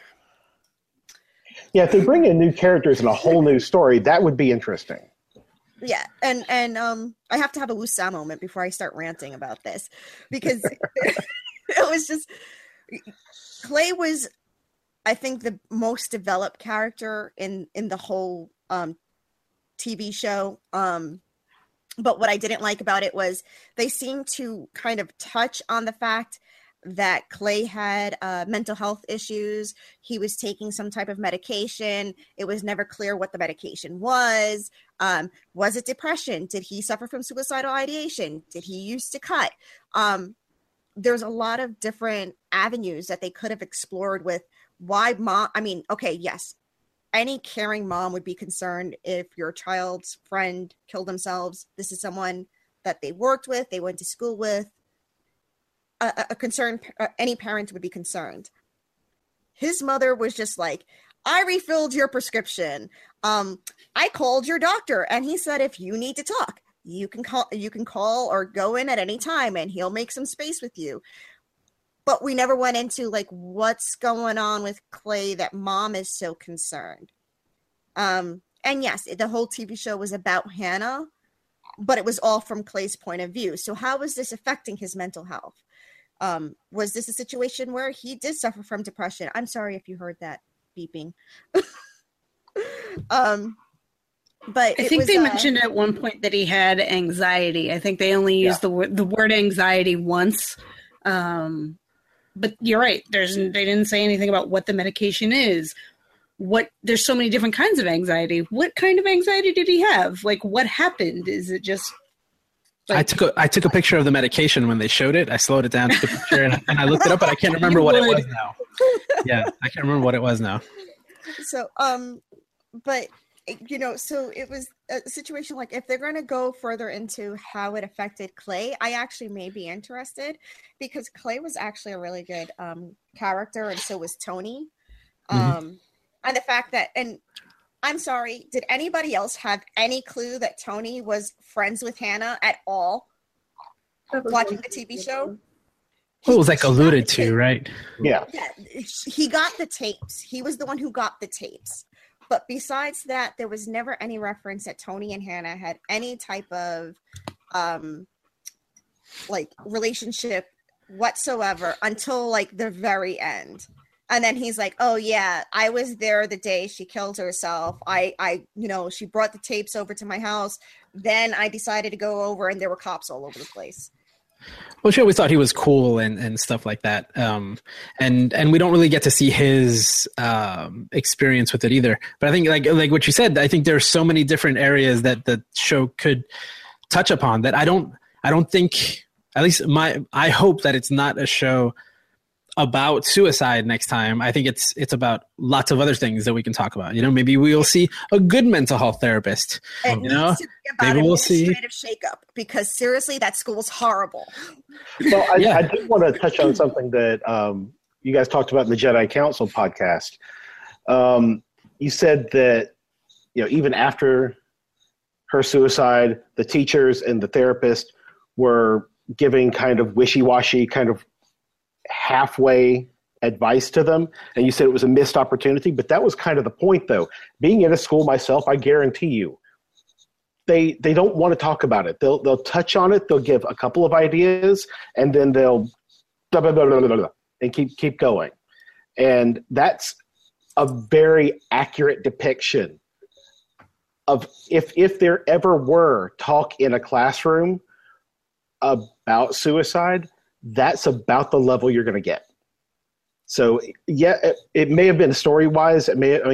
yeah, if they bring in new characters and a whole new story, that would be interesting. Yeah, and I have to have a Wusa moment before I start ranting about this, because it was just, Clay was, I think, the most developed character in the whole TV show. But what I didn't like about it was they seemed to kind of touch on the fact that Clay had mental health issues. He was taking some type of medication. It was never clear what the medication was. Was it depression? Did he suffer from suicidal ideation? Did he used to cut? There's a lot of different avenues that they could have explored with why mom. I mean, okay, yes, any caring mom would be concerned if your child's friend killed themselves. This is someone that they worked with, they went to school with. A concern, any parent would be concerned. His mother was just like, I refilled your prescription. I called your doctor and he said, if you need to talk, you can call or go in at any time and he'll make some space with you. But we never went into like what's going on with Clay that mom is so concerned. And yes, the whole TV show was about Hannah, but it was all from Clay's point of view. So how was this affecting his mental health? Was this a situation where he did suffer from depression? I'm sorry if you heard that beeping. But I think they mentioned at one point that he had anxiety. I think they only used the word anxiety once. But you're right. They didn't say anything about what the medication is. There's so many different kinds of anxiety. What kind of anxiety did he have? Like, what happened? Is it just like, I took a picture of the medication when they showed it. I slowed it down to the picture and I looked it up, but I can't remember what it was now. Yeah, I can't remember what it was now. So, but so it was a situation like if they're going to go further into how it affected Clay, I actually may be interested because Clay was actually a really good character, and so was Tony. And the fact that, and I'm sorry, did anybody else have any clue that Tony was friends with Hannah at all watching the TV show? Well, it was like alluded to, right? Yeah. Yeah, he got the tapes. He was the one who got the tapes. But besides that, there was never any reference that Tony and Hannah had any type of like relationship whatsoever until like the very end. And then he's like, oh yeah, I was there the day she killed herself. She brought the tapes over to my house. Then I decided to go over and there were cops all over the place. Well, she always thought he was cool and stuff like that. And we don't really get to see his experience with it either. But I think like what you said, I think there's so many different areas that the show could touch upon that I don't think, at least I hope that it's not a show about suicide next time. I think it's about lots of other things that we can talk about. Maybe we'll see a good mental health therapist. It needs to be about maybe we'll see administrative shakeup because seriously, that school's horrible. Well, I did want to touch on something that you guys talked about in the Jedi Council podcast. You said that, even after her suicide, the teachers and the therapist were giving kind of wishy-washy, kind of halfway advice to them. And you said it was a missed opportunity, but that was kind of the point, though. Being in a school myself, I guarantee you, they don't want to talk about it. They'll touch on it. They'll give a couple of ideas, and then they'll blah, blah, blah, blah, blah, blah, and keep going. And that's a very accurate depiction of if there ever were talk in a classroom about suicide, that's about the level you're going to get. So yeah, it may have been story-wise,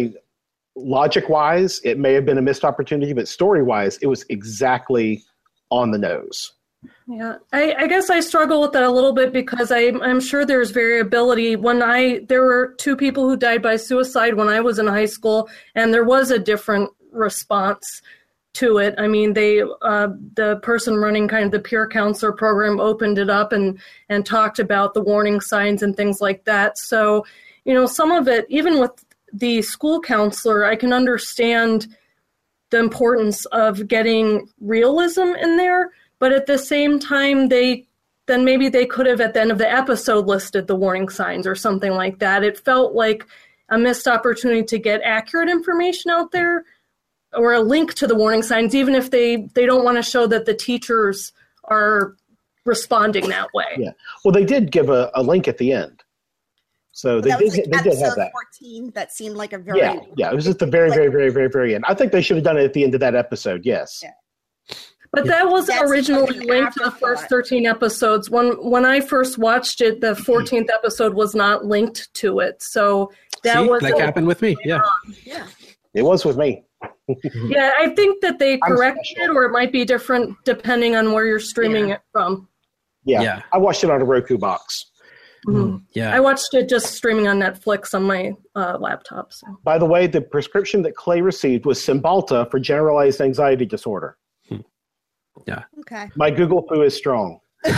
logic-wise, it may have been a missed opportunity, but story-wise, it was exactly on the nose. Yeah, I guess I struggle with that a little bit because I'm sure there's variability. There were 2 people who died by suicide when I was in high school, and there was a different response to it. I mean, the person running kind of the peer counselor program opened it up and talked about the warning signs and things like that. So, some of it, even with the school counselor, I can understand the importance of getting realism in there. But at the same time, maybe they could have at the end of the episode listed the warning signs or something like that. It felt like a missed opportunity to get accurate information out there or a link to the warning signs, even if they don't want to show that the teachers are responding that way. Yeah. Well, they did give a link at the end. So they did have that. 14, that seemed like a very... Yeah, it was at the very, very, very, very, very end. I think they should have done it at the end of that episode, yes. Yeah. But that wasn't originally linked to the first 13 episodes. When I first watched it, the 14th episode was not linked to it. So that happened with me. Yeah. Yeah. It was with me. Yeah, I think that they corrected it, or it might be different depending on where you're streaming it from. Yeah. I watched it on a Roku box. Mm-hmm. Yeah. I watched it just streaming on Netflix on my laptop. So. By the way, the prescription that Clay received was Cymbalta for generalized anxiety disorder. Yeah. Okay. My Google poo is strong.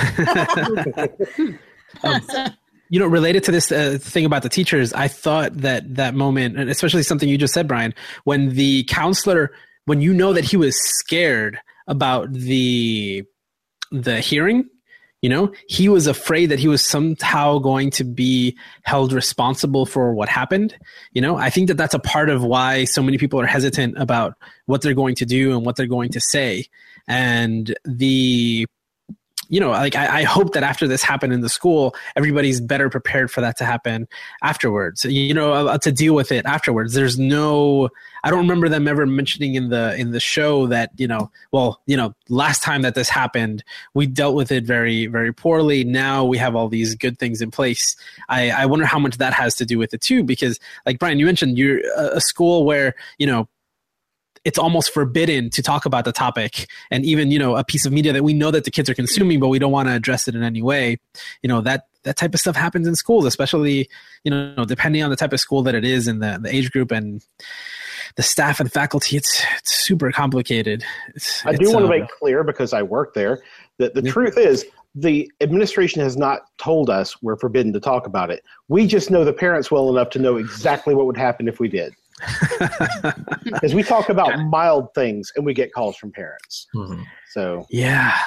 Related to this thing about the teachers, I thought that moment, and especially something you just said, Brian, when the counselor, when that he was scared about the hearing, he was afraid that he was somehow going to be held responsible for what happened. I think that that's a part of why so many people are hesitant about what they're going to do and what they're going to say. And I hope that after this happened in the school, everybody's better prepared for that to happen afterwards, to deal with it afterwards. I don't remember them ever mentioning in the show that, last time that this happened, we dealt with it very, very poorly. Now we have all these good things in place. I wonder how much that has to do with it too, because like Brian, you mentioned you're a school where, it's almost forbidden to talk about the topic, and even, a piece of media that we know that the kids are consuming, but we don't want to address it in any way. That type of stuff happens in schools, especially, depending on the type of school that it is and the age group and the staff and faculty. It's super complicated. I do want to make clear, because I work there, that the truth is the administration has not told us we're forbidden to talk about it. We just know the parents well enough to know exactly what would happen if we did. Because we talk about mild things and we get calls from parents. Mm-hmm. So yeah.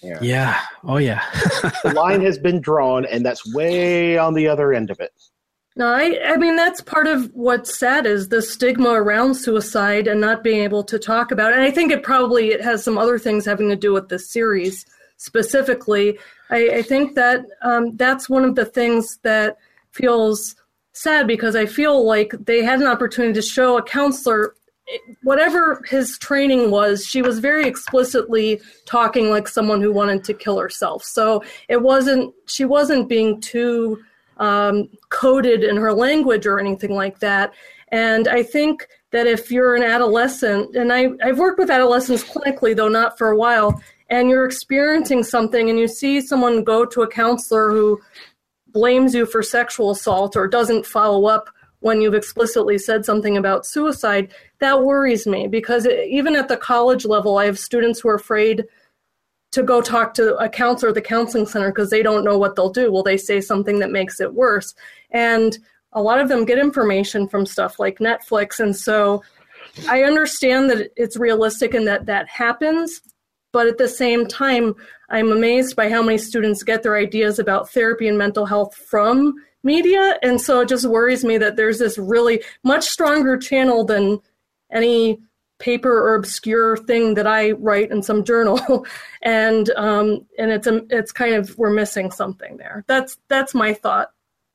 Oh yeah. The line has been drawn, and that's way on the other end of it. No, I mean, that's part of what's sad is the stigma around suicide and not being able to talk about it. And I think it has some other things having to do with the series specifically. I think that that's one of the things that feels sad, because I feel like they had an opportunity to show a counselor, whatever his training was, she was very explicitly talking like someone who wanted to kill herself. So she wasn't being too coded in her language or anything like that. And I think that if you're an adolescent, and I've worked with adolescents clinically, though not for a while, and you're experiencing something and you see someone go to a counselor who blames you for sexual assault or doesn't follow up when you've explicitly said something about suicide, that worries me, because even at the college level, I have students who are afraid to go talk to a counselor at the counseling center because they don't know what they'll do. Will they say something that makes it worse? And a lot of them get information from stuff like Netflix. And so I understand that it's realistic and that happens. But at the same time, I'm amazed by how many students get their ideas about therapy and mental health from media. And so it just worries me that there's this really much stronger channel than any paper or obscure thing that I write in some journal. and it's kind of, we're missing something there. That's my thought.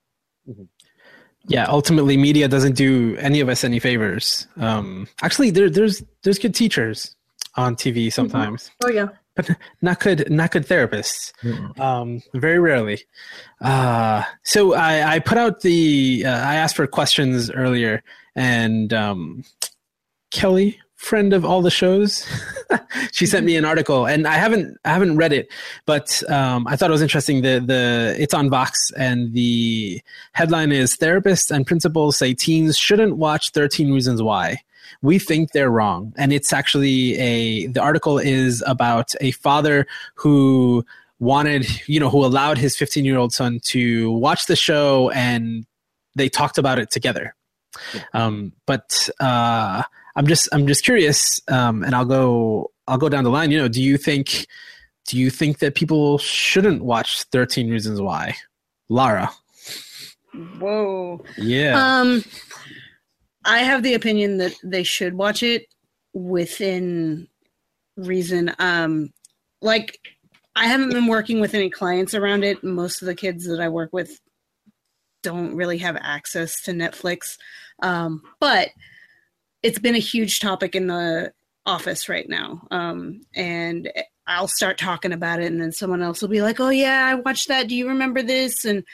Yeah, ultimately, media doesn't do any of us any favors. Actually, there's good teachers on TV sometimes. Oh yeah, but not good therapists. Very rarely. So I put out I asked for questions earlier, and Kelly, friend of all the shows, she sent me an article, and I haven't read it, but I thought it was interesting. It's on Vox, and the headline is "Therapists and Principals Say Teens Shouldn't Watch 13 Reasons Why. We think they're wrong." And it's actually the article is about a father who who allowed his 15-year-old son to watch the show, and they talked about it together. But I'm just curious, and I'll go down the line. Do you think that people shouldn't watch 13 Reasons Why? Lara. Whoa. Yeah. I have the opinion that they should watch it within reason. Like, I haven't been working with any clients around it. Most of the kids that I work with don't really have access to Netflix. But it's been a huge topic in the office right now. And I'll start talking about it, and then someone else will be like, "Oh yeah, I watched that. Do you remember this?" And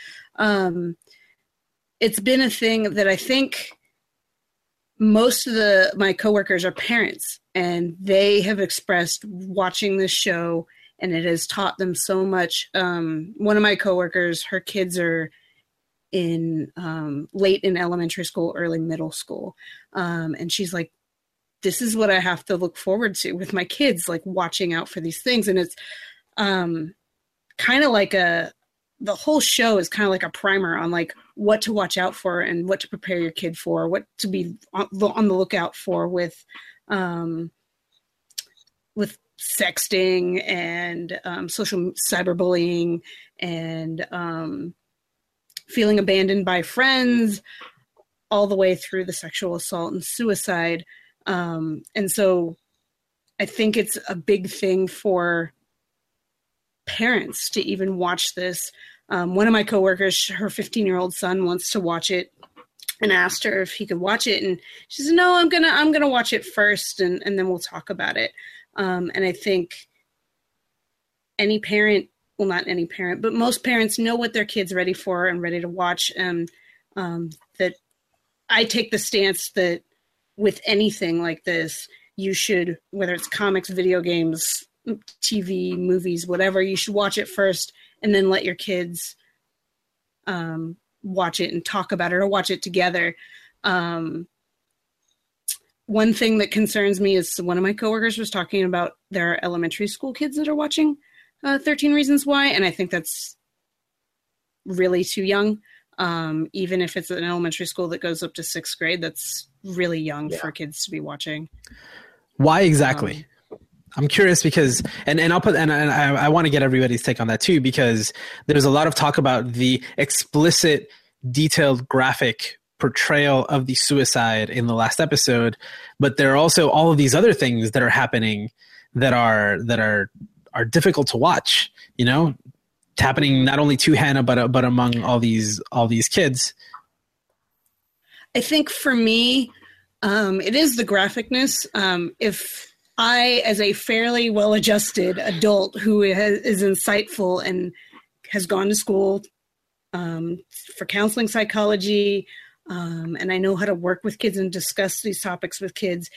it's been a thing that I think most of my coworkers are parents, and they have expressed watching this show, and it has taught them so much. One of my coworkers, her kids are in late in elementary school, early middle school. And she's like, this is what I have to look forward to with my kids, like watching out for these things. And it's kind of like the whole show is kind of like a primer on like what to watch out for and what to prepare your kid for, what to be on the lookout for with sexting and social cyberbullying and feeling abandoned by friends, all the way through the sexual assault and suicide. And so I think it's a big thing for parents to even watch this. One of my coworkers, her 15-year-old son wants to watch it, and asked her if he could watch it. And she said, "No, I'm gonna watch it first, and then we'll talk about it." And I think any parent, well, not any parent, but most parents know what their kid's ready for and ready to watch. And that I take the stance that with anything like this, you should, whether it's comics, video games, TV, movies, whatever, you should watch it first and then let your kids watch it and talk about it or watch it together. One thing that concerns me is one of my coworkers was talking about their elementary school kids that are watching 13 Reasons Why, and I think that's really too young. Even if it's an elementary school that goes up to 6th grade, that's really young for kids to be watching. Why exactly? I'm curious because, and I want to get everybody's take on that too, because there's a lot of talk about the explicit, detailed, graphic portrayal of the suicide in the last episode, but there are also all of these other things that are happening that are difficult to watch. You know, it's happening not only to Hannah but among all these kids. I think for me, it is the graphicness. If I, as a fairly well-adjusted adult who is insightful and has gone to school for counseling psychology, and I know how to work with kids and discuss these topics with kids,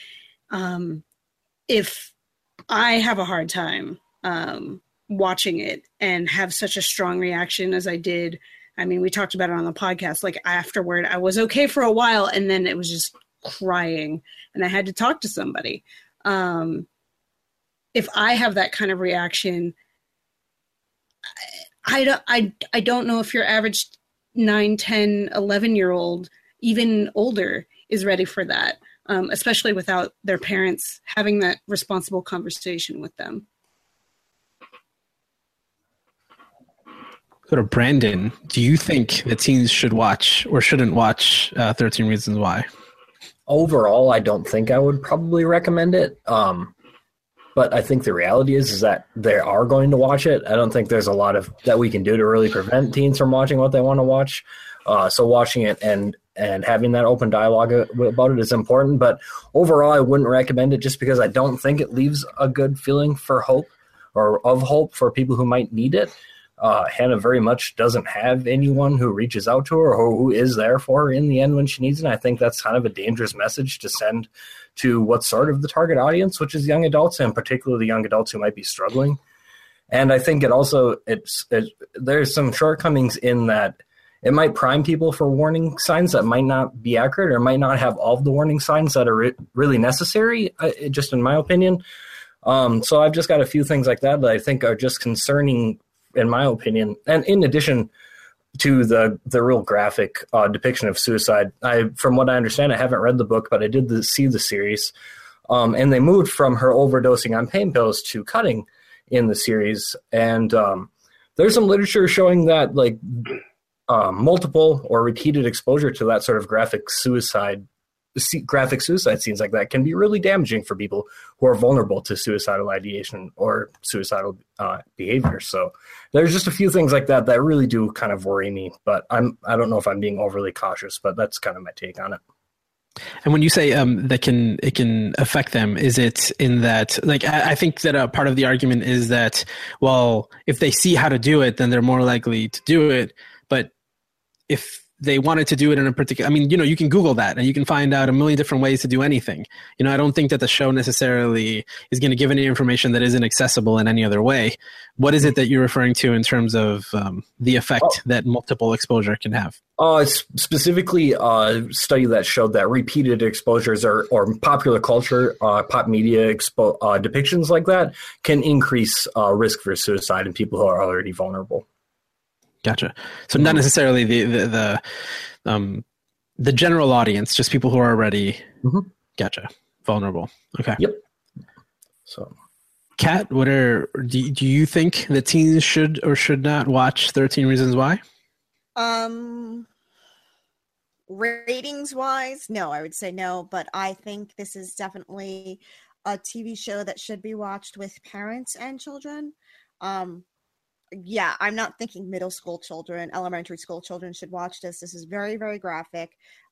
if I have a hard time watching it and have such a strong reaction as I did, I mean, we talked about it on the podcast, like afterward, I was okay for a while, and then it was just crying, and I had to talk to somebody. if I have that kind of reaction, I don't know if your average 9, 10, 11-year-old, even older, is ready for that, especially without their parents having that responsible conversation with them. Go to Brandon. Do you think that teens should watch or shouldn't watch 13 Reasons Why? Overall, I don't think I would probably recommend it. But I think the reality is that they are going to watch it. I don't think there's a lot of that we can do to really prevent teens from watching what they want to watch. So watching it and having that open dialogue about it is important. But overall, I wouldn't recommend it just because I don't think it leaves a good feeling for hope or of hope for people who might need it. Hannah very much doesn't have anyone who reaches out to her or who is there for her in the end when she needs it. And I think that's kind of a dangerous message to send to what's sort of the target audience, which is young adults, and particularly young adults who might be struggling. And I think there's some shortcomings in that it might prime people for warning signs that might not be accurate or might not have all of the warning signs that are really necessary, just in my opinion. So I've just got a few things like that I think are just concerning, in my opinion, and in addition to the real graphic depiction of suicide. From what I understand, I haven't read the book, but I did see the series. And they moved from her overdosing on pain pills to cutting in the series. And there's some literature showing that like multiple or repeated exposure to that sort of graphic suicide scenes like that can be really damaging for people who are vulnerable to suicidal ideation or suicidal behavior. So there's just a few things like that really do kind of worry me, but I don't know if I'm being overly cautious, but that's kind of my take on it. And when you say that it can affect them, is it in that, like, I think that a part of the argument is that, well, if they see how to do it, then they're more likely to do it. But if they wanted to do it in a particular, I mean, you can Google that and you can find out a million different ways to do anything. I don't think that the show necessarily is going to give any information that isn't accessible in any other way. What is it that you're referring to in terms of the effect that multiple exposure can have? It's specifically a study that showed that repeated exposures or popular culture, pop media depictions like that can increase risk for suicide in people who are already vulnerable. Gotcha. So not necessarily the general audience, just people who are already gotcha, vulnerable. Okay. Yep. So, Kat, do you think that teens should or should not watch 13 Reasons Why? Ratings wise, no, I would say no, but I think this is definitely a TV show that should be watched with parents and children. Yeah, I'm not thinking middle school children, elementary school children should watch this. This is very, very graphic.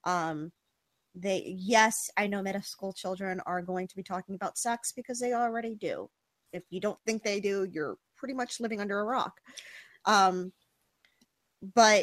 Yes, I know middle school children are going to be talking about sex because they already do. If you don't think they do, you're pretty much living under a rock. But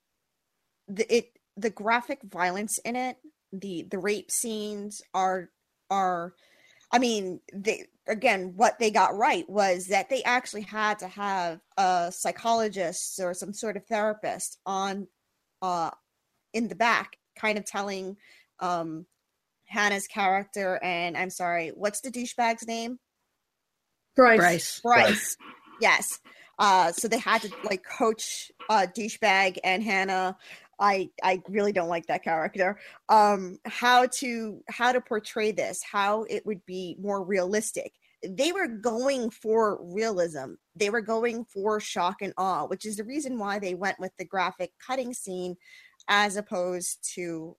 the graphic violence in it, the rape scenes are I mean, what they got right was that they actually had to have a psychologist or some sort of therapist on in the back, kind of telling Hannah's character, and I'm sorry, what's the douchebag's name? Bryce. Yes. So they had to like coach douchebag and Hannah. I really don't like that character. How to portray this, how it would be more realistic. They were going for realism. They were going for shock and awe, which is the reason why they went with the graphic cutting scene as opposed to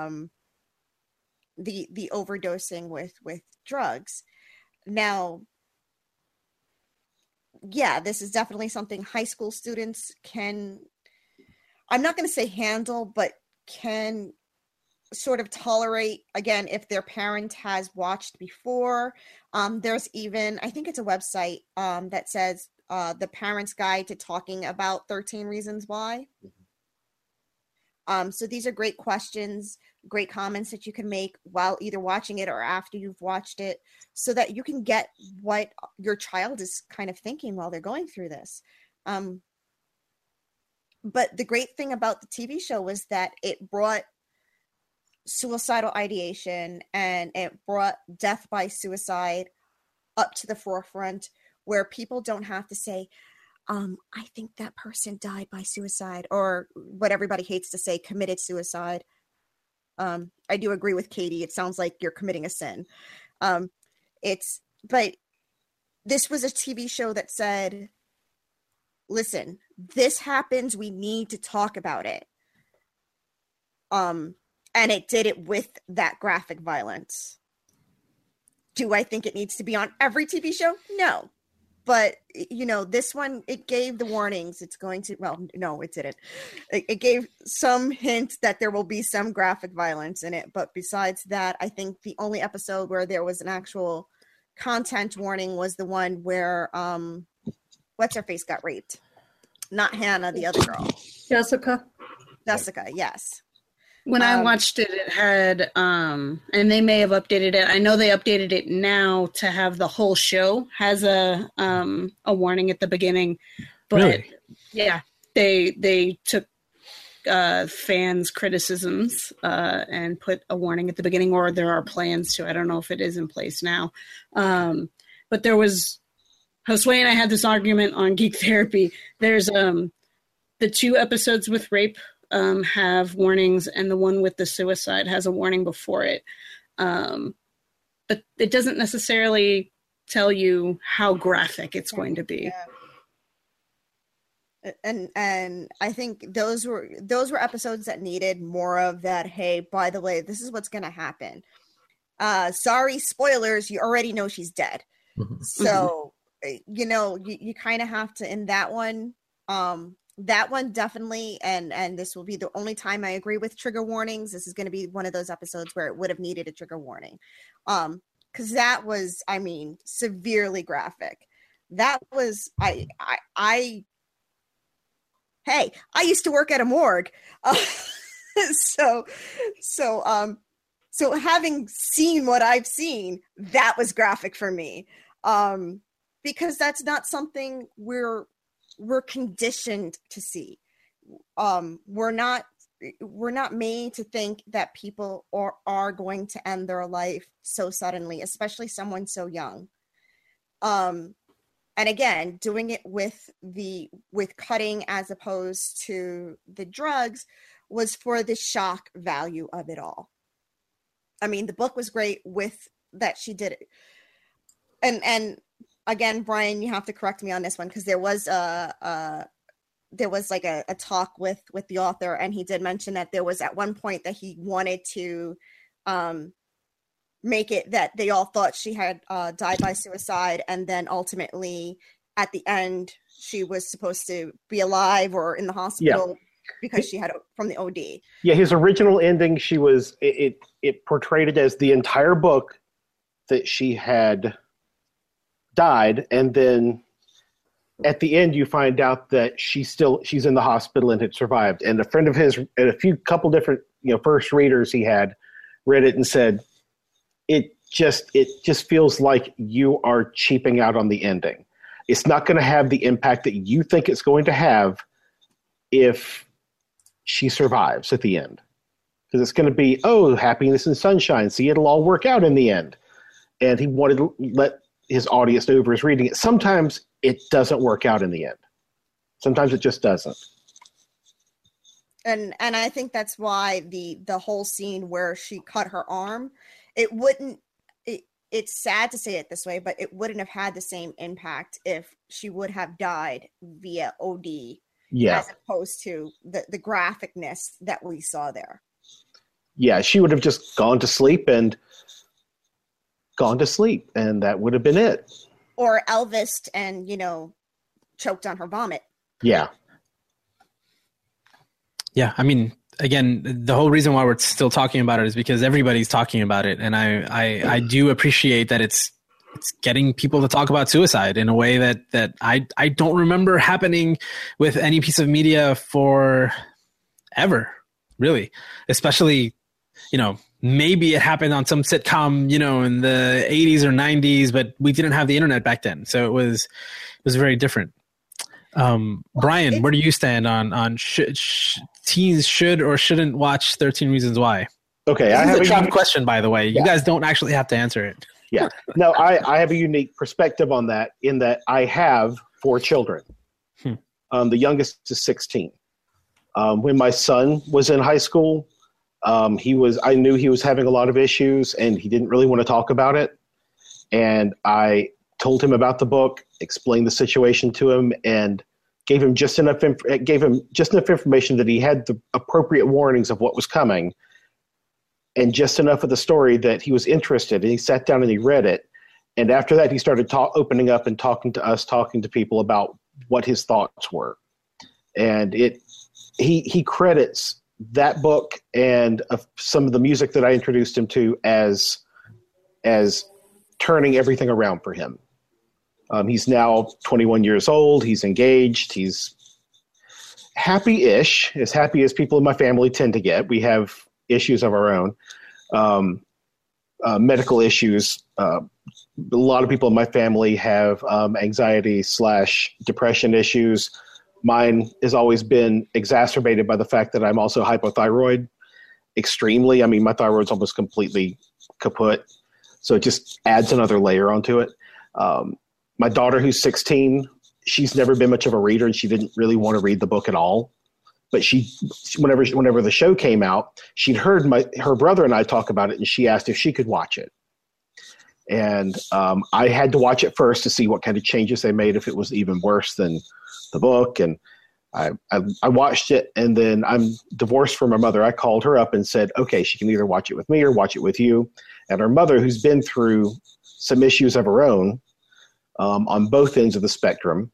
the overdosing with drugs. Now, yeah, this is definitely something high school students can, I'm not going to say handle, but can sort of tolerate, again, if their parent has watched before. There's even, I think it's a website that says The Parent's Guide to Talking About 13 Reasons Why. So these are great questions, great comments that you can make while either watching it or after you've watched it, so that you can get what your child is kind of thinking while they're going through this. But the great thing about the TV show was that it brought suicidal ideation and it brought death by suicide up to the forefront where people don't have to say, I think that person died by suicide, or what everybody hates to say, committed suicide. I do agree with Katie. It sounds like you're committing a sin. But this was a TV show that said, listen, this happens. We need to talk about it. And it did it with that graphic violence. Do I think it needs to be on every TV show? No. But, this one, it gave the warnings. It's going to, well, no, it didn't. It gave some hint that there will be some graphic violence in it. But besides that, I think the only episode where there was an actual content warning was the one where, what's her face got raped? Not Hannah, the other girl. Jessica, yes. When I watched it, it had, and they may have updated it. I know they updated it now to have the whole show has a warning at the beginning. But really? Yeah, they took fans' criticisms and put a warning at the beginning, or there are plans to. I don't know if it is in place now. But there was, Josue and I had this argument on Geek Therapy. There's the 2 episodes with rape have warnings, and the one with the suicide has a warning before it. But it doesn't necessarily tell you how graphic it's going to be. Yeah. And I think those were episodes that needed more of that. Hey, by the way, this is what's going to happen. Sorry, spoilers. You already know she's dead. So, you kind of have to, in that one, definitely, and this will be the only time I agree with trigger warnings. This is going to be one of those episodes where it would have needed a trigger warning. Because that was, severely graphic. That was, hey, I used to work at a morgue. So having seen what I've seen, that was graphic for me. Because that's not something we're conditioned to see. We're not made to think that people are going to end their life so suddenly, especially someone so young. And again, doing it with cutting as opposed to the drugs was for the shock value of it all. The book was great with that she did it. And again, Brian, you have to correct me on this one, because there was a talk with the author, and he did mention that there was at one point that he wanted to make it that they all thought she had died by suicide, and then ultimately at the end she was supposed to be alive or in the hospital because she had from the OD. Yeah, his original ending, she was it portrayed it as the entire book that she had died, and then at the end you find out that she's in the hospital and had survived. And a friend of his and a couple different first readers he had read it and said it just feels like you are cheaping out on the ending. It's not going to have the impact that you think it's going to have if she survives at the end, because it's going to be happiness and sunshine, see, it'll all work out in the end. And he wanted to let his audience know who was reading it. Sometimes it doesn't work out in the end. Sometimes it just doesn't. And I think that's why the whole scene where she cut her arm, it's sad to say it this way, but it wouldn't have had the same impact if she would have died via OD, as opposed to the graphicness that we saw there. Yeah, she would have just gone to sleep, and that would have been it. Or Elvised and, choked on her vomit. Yeah. Yeah, again, the whole reason why we're still talking about it is because everybody's talking about it, and I do appreciate that it's getting people to talk about suicide in a way that I don't remember happening with any piece of media for ever, really. Especially, maybe it happened on some sitcom, in the 80s or 90s, but we didn't have the internet back then, so it was very different. Brian, where do you stand on teens should or shouldn't watch 13 Reasons Why? Okay, this is a tough question, by the way. You guys don't actually have to answer it. Yeah. No, I have a unique perspective on that in that I have 4 children. The youngest is 16. When my son was in high school, I knew he was having a lot of issues and he didn't really want to talk about it. And I told him about the book, explained the situation to him, and gave him just enough information that he had the appropriate warnings of what was coming, and just enough of the story that he was interested. And he sat down and he read it. And after that, he started opening up and talking to people about what his thoughts were. And he credits that book and some of the music that I introduced him to as turning everything around for him. He's now 21 years old. He's engaged. He's happy-ish, as happy as people in my family tend to get. We have issues of our own, medical issues. A lot of people in my family have anxiety/depression issues. Mine has always been exacerbated by the fact that I'm also hypothyroid extremely. I mean, my thyroid's almost completely kaput. So it just adds another layer onto it. My daughter, who's 16, she's never been much of a reader, and she didn't really want to read the book at all. But whenever the show came out, she'd heard her brother and I talk about it, and she asked if she could watch it. And I had to watch it first to see what kind of changes they made, if it was even worse than the book. And I watched it, and then I'm divorced from her mother. I called her up and said, okay, she can either watch it with me or watch it with you. And her mother, who's been through some issues of her own on both ends of the spectrum,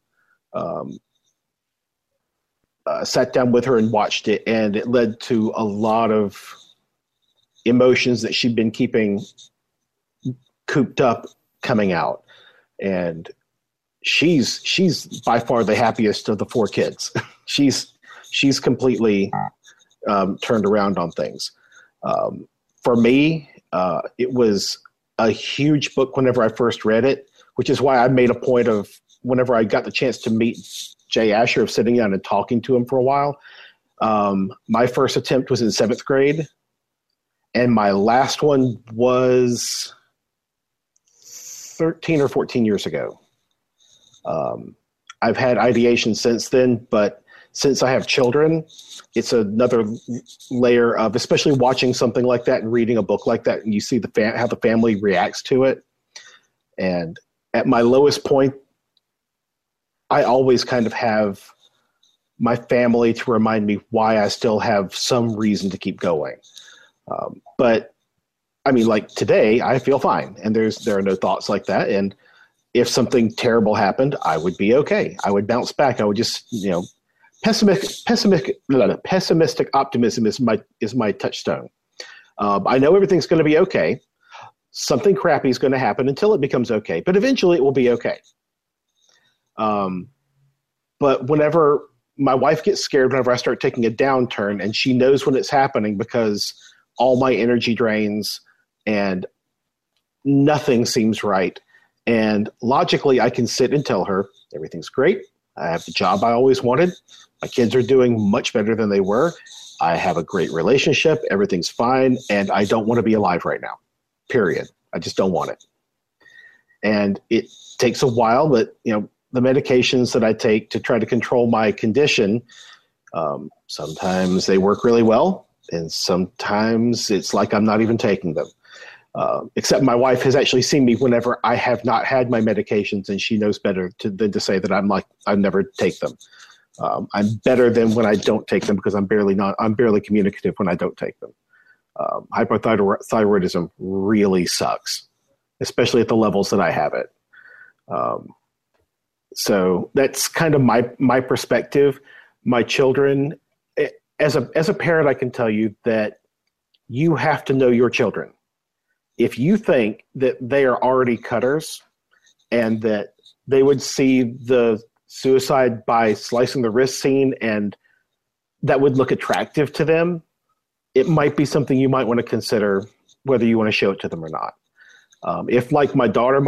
sat down with her and watched it, and it led to a lot of emotions that she'd been keeping cooped up coming out. And she's by far the happiest of the 4 kids. she's completely turned around on things. For me, it was a huge book whenever I first read it, which is why I made a point of, whenever I got the chance to meet Jay Asher, of sitting down and talking to him for a while. My first attempt was in 7th grade, and my last one was 13 or 14 years ago. I've had ideation since then, but since I have children, it's another layer of, especially watching something like that and reading a book like that, and you see how the family reacts to it. And at my lowest point, I always kind of have my family to remind me why I still have some reason to keep going. But I mean, like today, I feel fine, and there are no thoughts like that. And if something terrible happened, I would be okay. I would bounce back. I would just, pessimistic optimism is my touchstone. I know everything's going to be okay. Something crappy is going to happen until it becomes okay, but eventually it will be okay. But whenever my wife gets scared, whenever I start taking a downturn, and she knows when it's happening because all my energy drains and nothing seems right. And logically, I can sit and tell her everything's great. I have the job I always wanted. My kids are doing much better than they were. I have a great relationship. Everything's fine. And I don't want to be alive right now, period. I just don't want it. And it takes a while, but the medications that I take to try to control my condition, sometimes they work really well, and sometimes it's like I'm not even taking them. Except my wife has actually seen me whenever I have not had my medications, and she knows better than to say that I'm like, I never take them. I'm better than when I don't take them, because I'm barely communicative when I don't take them. Hypothyroidism really sucks, especially at the levels that I have it. So that's kind of my perspective. My children, as a parent, I can tell you that you have to know your children. If you think that they are already cutters and that they would see the suicide by slicing the wrist scene and that would look attractive to them, it might be something you might want to consider whether you want to show it to them or not. If like my daughter,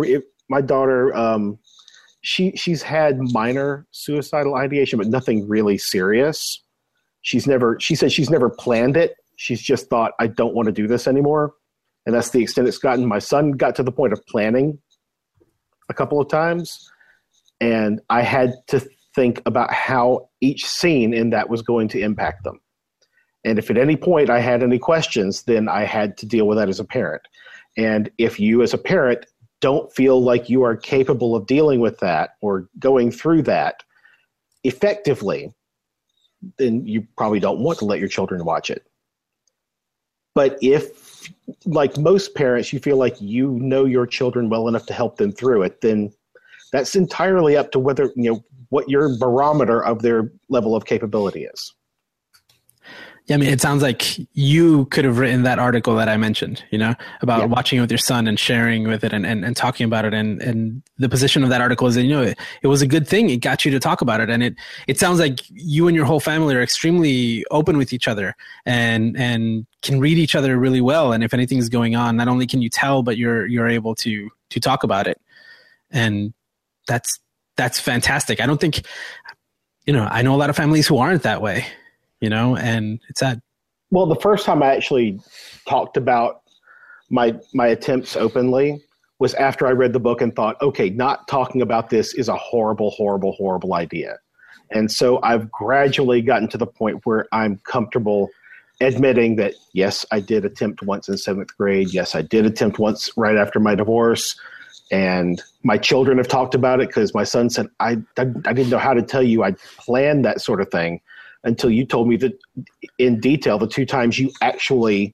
she's had minor suicidal ideation, but nothing really serious. She said she's never planned it. She's just thought, I don't want to do this anymore. And that's the extent it's gotten. My son got to the point of planning a couple of times, and I had to think about how each scene in that was going to impact them. And if at any point I had any questions, then I had to deal with that as a parent. And if you as a parent don't feel like you are capable of dealing with that or going through that effectively, then you probably don't want to let your children watch it. But if, like most parents, you feel like you know your children well enough to help them through it, then that's entirely up to whether, what your barometer of their level of capability is. Yeah, I mean, it sounds like you could have written that article that I mentioned, about watching it with your son and sharing with it and talking about it. And the position of that article is that, it was a good thing. It got you to talk about it. And it sounds like you and your whole family are extremely open with each other and can read each other really well. And if anything is going on, not only can you tell, but you're able to talk about it. And that's fantastic. I don't think, I know a lot of families who aren't that way. And it's sad. Well, the first time I actually talked about my attempts openly was after I read the book and thought, okay, not talking about this is a horrible, horrible, horrible idea. And so I've gradually gotten to the point where I'm comfortable admitting that, yes, I did attempt once in 7th grade. Yes, I did attempt once right after my divorce. And my children have talked about it because my son said, I didn't know how to tell you I planned that sort of thing until you told me that in detail the 2 times you actually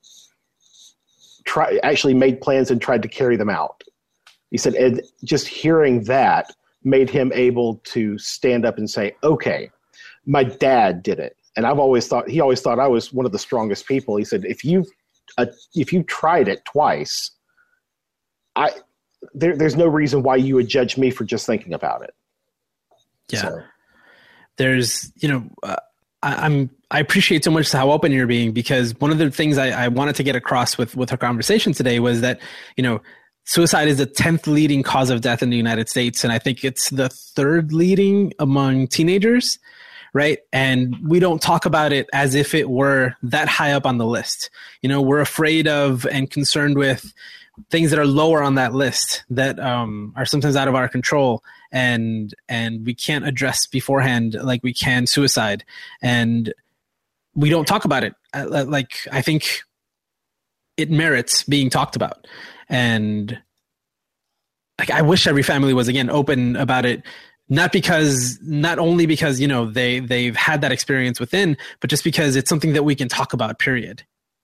made plans and tried to carry them out. He said, and just hearing that made him able to stand up and say, okay, my dad did it. And he always thought I was one of the strongest people. He said, if you tried it twice, there's no reason why you would judge me for just thinking about it. Yeah. So. There's, I appreciate so much how open you're being, because one of the things I wanted to get across with our conversation today was that, suicide is the 10th leading cause of death in the United States. And I think it's the 3rd leading among teenagers, right? And we don't talk about it as if it were that high up on the list. We're afraid of and concerned with things that are lower on that list that are sometimes out of our control. And we can't address beforehand like we can suicide, and we don't talk about it. I think it merits being talked about, and I wish every family was again open about it. Not only because they've had that experience within, but just because it's something that we can talk about. Period.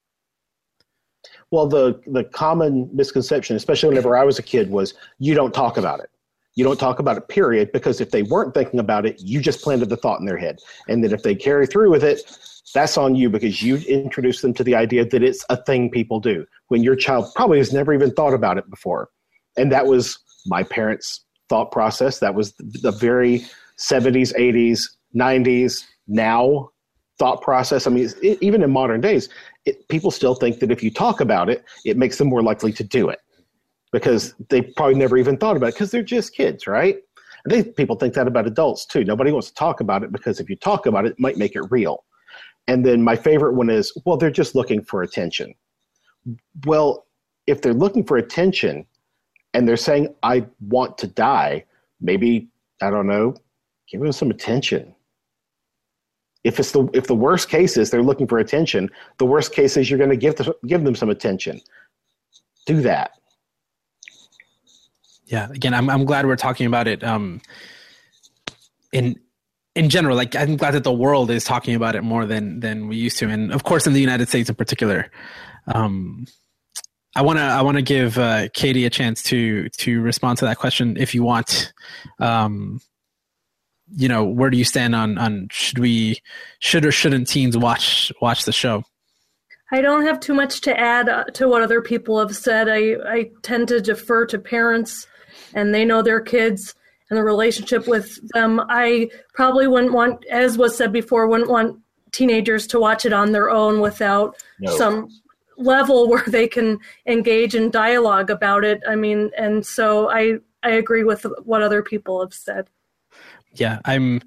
Well, the common misconception, especially whenever I was a kid, was you don't talk about it. You don't talk about it, period, because if they weren't thinking about it, you just planted the thought in their head. And that if they carry through with it, that's on you because you introduced them to the idea that it's a thing people do when your child probably has never even thought about it before. And that was my parents' thought process. That was the very 70s, 80s, 90s, now thought process. I mean, even in modern days, people still think that if you talk about it, it makes them more likely to do it. Because they probably never even thought about it because they're just kids, right? And people think that about adults too. Nobody wants to talk about it because if you talk about it, it might make it real. And then my favorite one is, well, they're just looking for attention. Well, if they're looking for attention and they're saying, I want to die, maybe, I don't know, give them some attention. If the worst case is they're looking for attention, the worst case is you're going to give them some attention. Do that. Yeah. Again, I'm glad we're talking about it. In general, I'm glad that the world is talking about it more than we used to, and of course in the United States in particular. I want to give Katie a chance to respond to that question if you want. Where do you stand on should or shouldn't teens watch the show? I don't have too much to add to what other people have said. I tend to defer to parents, and they know their kids and the relationship with them. I probably wouldn't want, as was said before, wouldn't want teenagers to watch it on their own without some level where they can engage in dialogue about it. I mean, and so I agree with what other people have said. Yeah, I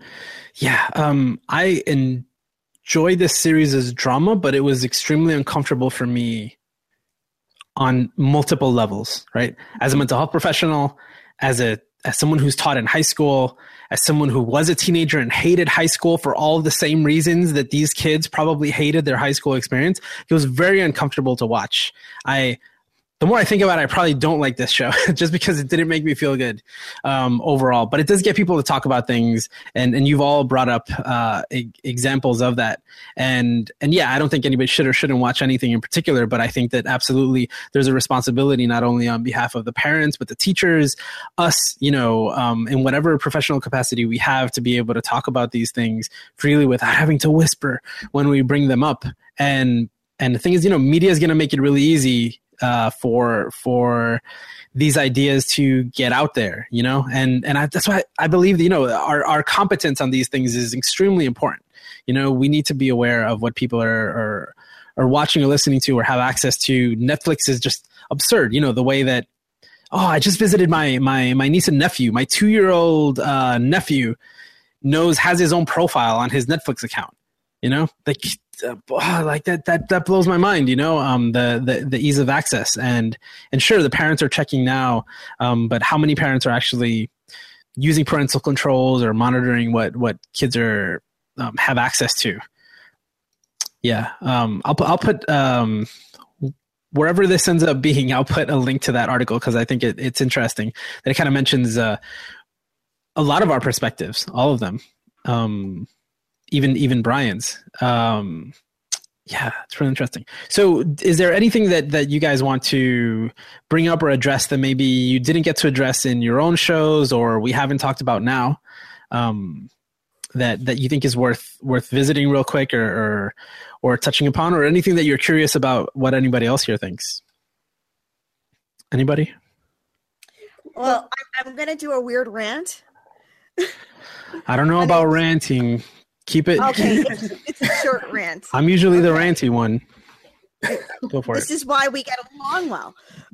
enjoyed this series as drama, but it was extremely uncomfortable for me on multiple levels, right? As a mental health professional, as someone who's taught in high school, as someone who was a teenager and hated high school for all the same reasons that these kids probably hated their high school experience, it was very uncomfortable to watch. The more I think about it, I probably don't like this show just because it didn't make me feel good overall. But it does get people to talk about things, and you've all brought up examples of that. And yeah, I don't think anybody should or shouldn't watch anything in particular, but I think that absolutely there's a responsibility not only on behalf of the parents, but the teachers, us, in whatever professional capacity we have to be able to talk about these things freely without having to whisper when we bring them up. And the thing is, media is going to make it really easy for these ideas to get out there, and that's why I believe our competence on these things is extremely important. We need to be aware of what people are watching or listening to or have access to. Netflix is just absurd, the way that, I just visited my niece and nephew. My 2-year-old nephew has his own profile on his Netflix account. Like that blows my mind, the ease of access, and sure, the parents are checking now, but how many parents are actually using parental controls or monitoring what kids are have access to? Yeah, I'll put wherever this ends up being, I'll put a link to that article because I think it's interesting that it kind of mentions a lot of our perspectives, all of them. Even Brian's. Yeah, it's really interesting. So is there anything that you guys want to bring up or address that maybe you didn't get to address in your own shows or we haven't talked about now that you think is worth visiting real quick or touching upon, or anything that you're curious about what anybody else here thinks? Anybody? Well, I'm going to do a weird rant. I don't know about ranting. Keep it. Okay, it's a short rant. I'm usually the ranty one. Go for it. This is why we get along well.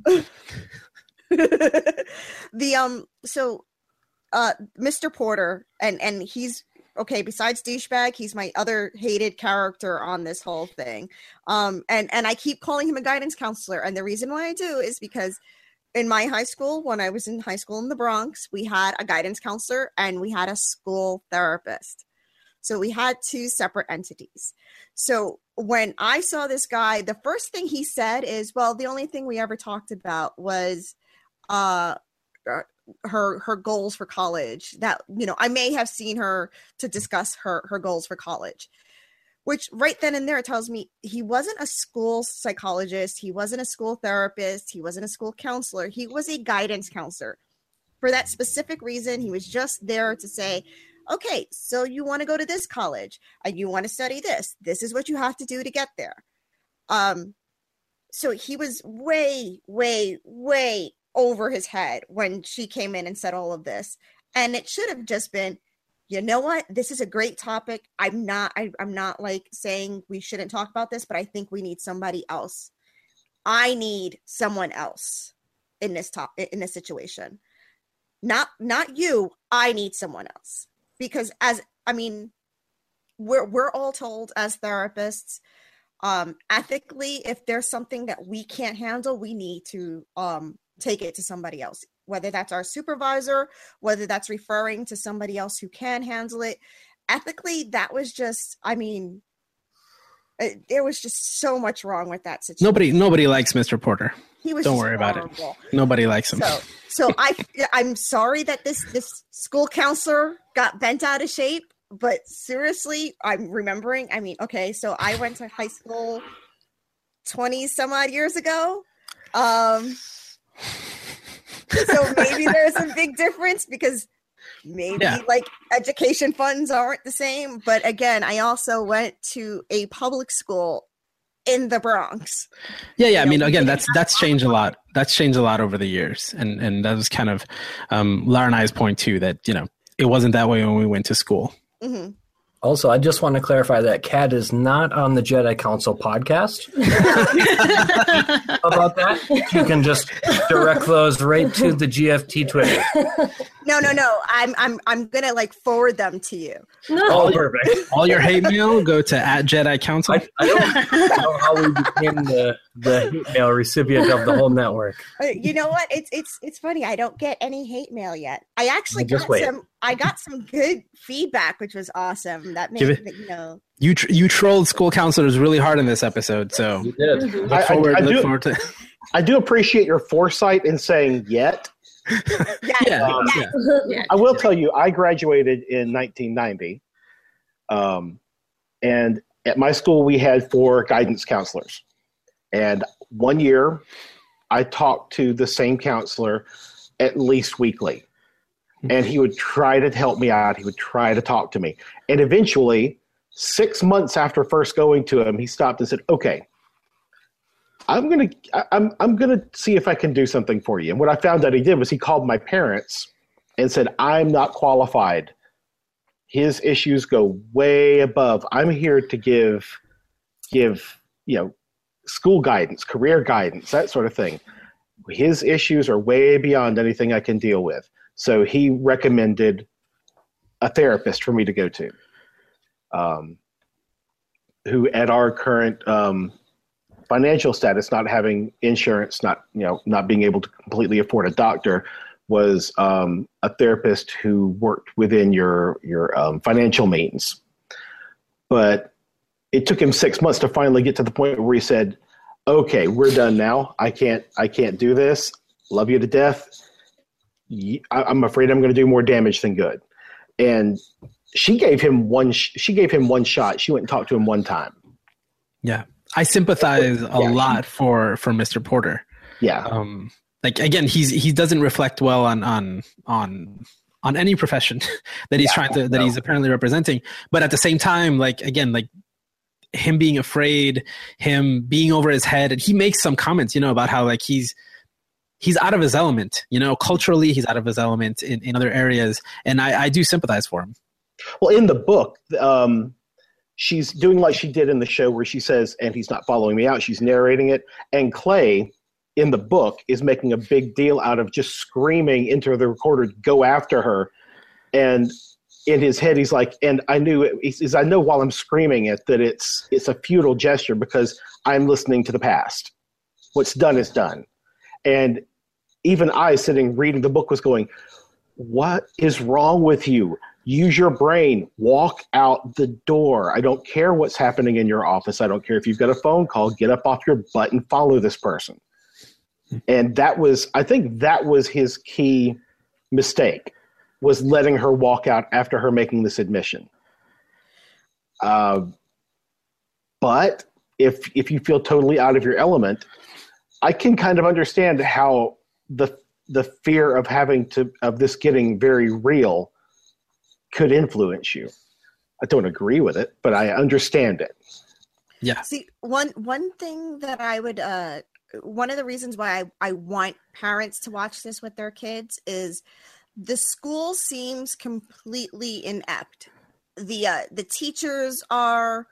Mr. Porter, and he's okay. Besides douchebag, he's my other hated character on this whole thing. And I keep calling him a guidance counselor, and the reason why I do is because in my high school, when I was in high school in the Bronx, we had a guidance counselor and we had a school therapist. So we had two separate entities. So when I saw this guy, the first thing he said is, well, the only thing we ever talked about was her goals for college. That, I may have seen her to discuss her goals for college, which right then and there tells me he wasn't a school psychologist. He wasn't a school therapist. He wasn't a school counselor. He was a guidance counselor. For that specific reason, he was just there to say, okay, so you want to go to this college and you want to study this. This is what you have to do to get there. So he was way, way, way over his head when she came in and said all of this. And it should have just been, you know what? This is a great topic. I'm not like saying we shouldn't talk about this, but I think we need somebody else. I need someone else in this situation. Not you. I need someone else. Because we're all told as therapists, ethically, if there's something that we can't handle, we need to take it to somebody else, whether that's our supervisor, whether that's referring to somebody else who can handle it. Ethically, that was just, there was just so much wrong with that situation. Nobody likes Mr. Porter. Don't worry about it. Nobody likes him. So I'm sorry that this school counselor got bent out of shape, but seriously, I'm remembering. Okay, so I went to high school 20 some odd years ago. So maybe there's a big difference because maybe like education funds aren't the same. But again, I also went to a public school in the Bronx. Yeah. Again, that's changed a lot. That's changed a lot over the years. And that was kind of Lara and I's point too, that, it wasn't that way when we went to school. Mm-hmm. Also, I just want to clarify that Kat is not on the Jedi Council podcast. How about that? You can just direct those right to the GFT Twitter. No. I'm gonna like forward them to you. Oh, perfect. All your hate mail go to @JediCouncil. I don't know how we became the hate mail recipient of the whole network. You know what? It's funny. I don't get any hate mail yet. I actually got some good feedback, which was awesome. That made You trolled school counselors really hard in this episode, so You did. look forward to. I do appreciate your foresight in saying yet. Yeah. I will tell you, I graduated in 1990, and at my school we had 4 guidance counselors. And one year, I talked to the same counselor at least weekly, and he would try to help me out. He would try to talk to me, and eventually, 6 months after first going to him, he stopped and said, "Okay, I'm gonna see if I can do something for you." And what I found that he did was he called my parents and said, "I'm not qualified. His issues go way above. I'm here to give school guidance, career guidance, that sort of thing. His issues are way beyond anything I can deal with." So he recommended a therapist for me to go to, who at our current financial status, not having insurance, not being able to completely afford a doctor, was a therapist who worked within your financial means. But it took him 6 months to finally get to the point where he said, "Okay, we're done now. I can't do this. Love you to death. I'm afraid I'm going to do more damage than good." And she gave him one shot. She went and talked to him one time. Yeah. I sympathize a lot for Mr. Porter. Yeah. Like again, he doesn't reflect well on any profession that he's he's apparently representing. But at the same time, like again, like him being afraid, him being over his head, and he makes some comments, about how like he's out of his element, culturally he's out of his element in other areas. And I do sympathize for him. Well, in the book, she's doing like she did in the show where she says, and he's not following me out, she's narrating it. And Clay in the book is making a big deal out of just screaming into the recorder, "Go after her." And in his head, he's like, and I know while I'm screaming it, that it's a futile gesture because I'm listening to the past. What's done is done. And even I, sitting reading the book, was going, "What is wrong with you? Use your brain. Walk out the door. I don't care what's happening in your office. I don't care if you've got a phone call. Get up off your butt and follow this person." And I think that was his key mistake, was letting her walk out after her making this admission. But if you feel totally out of your element, I can kind of understand how the fear of this getting very real could influence you. I don't agree with it, but I understand it. Yeah. See, one thing that I would one of the reasons why I want parents to watch this with their kids is the school seems completely inept. The teachers are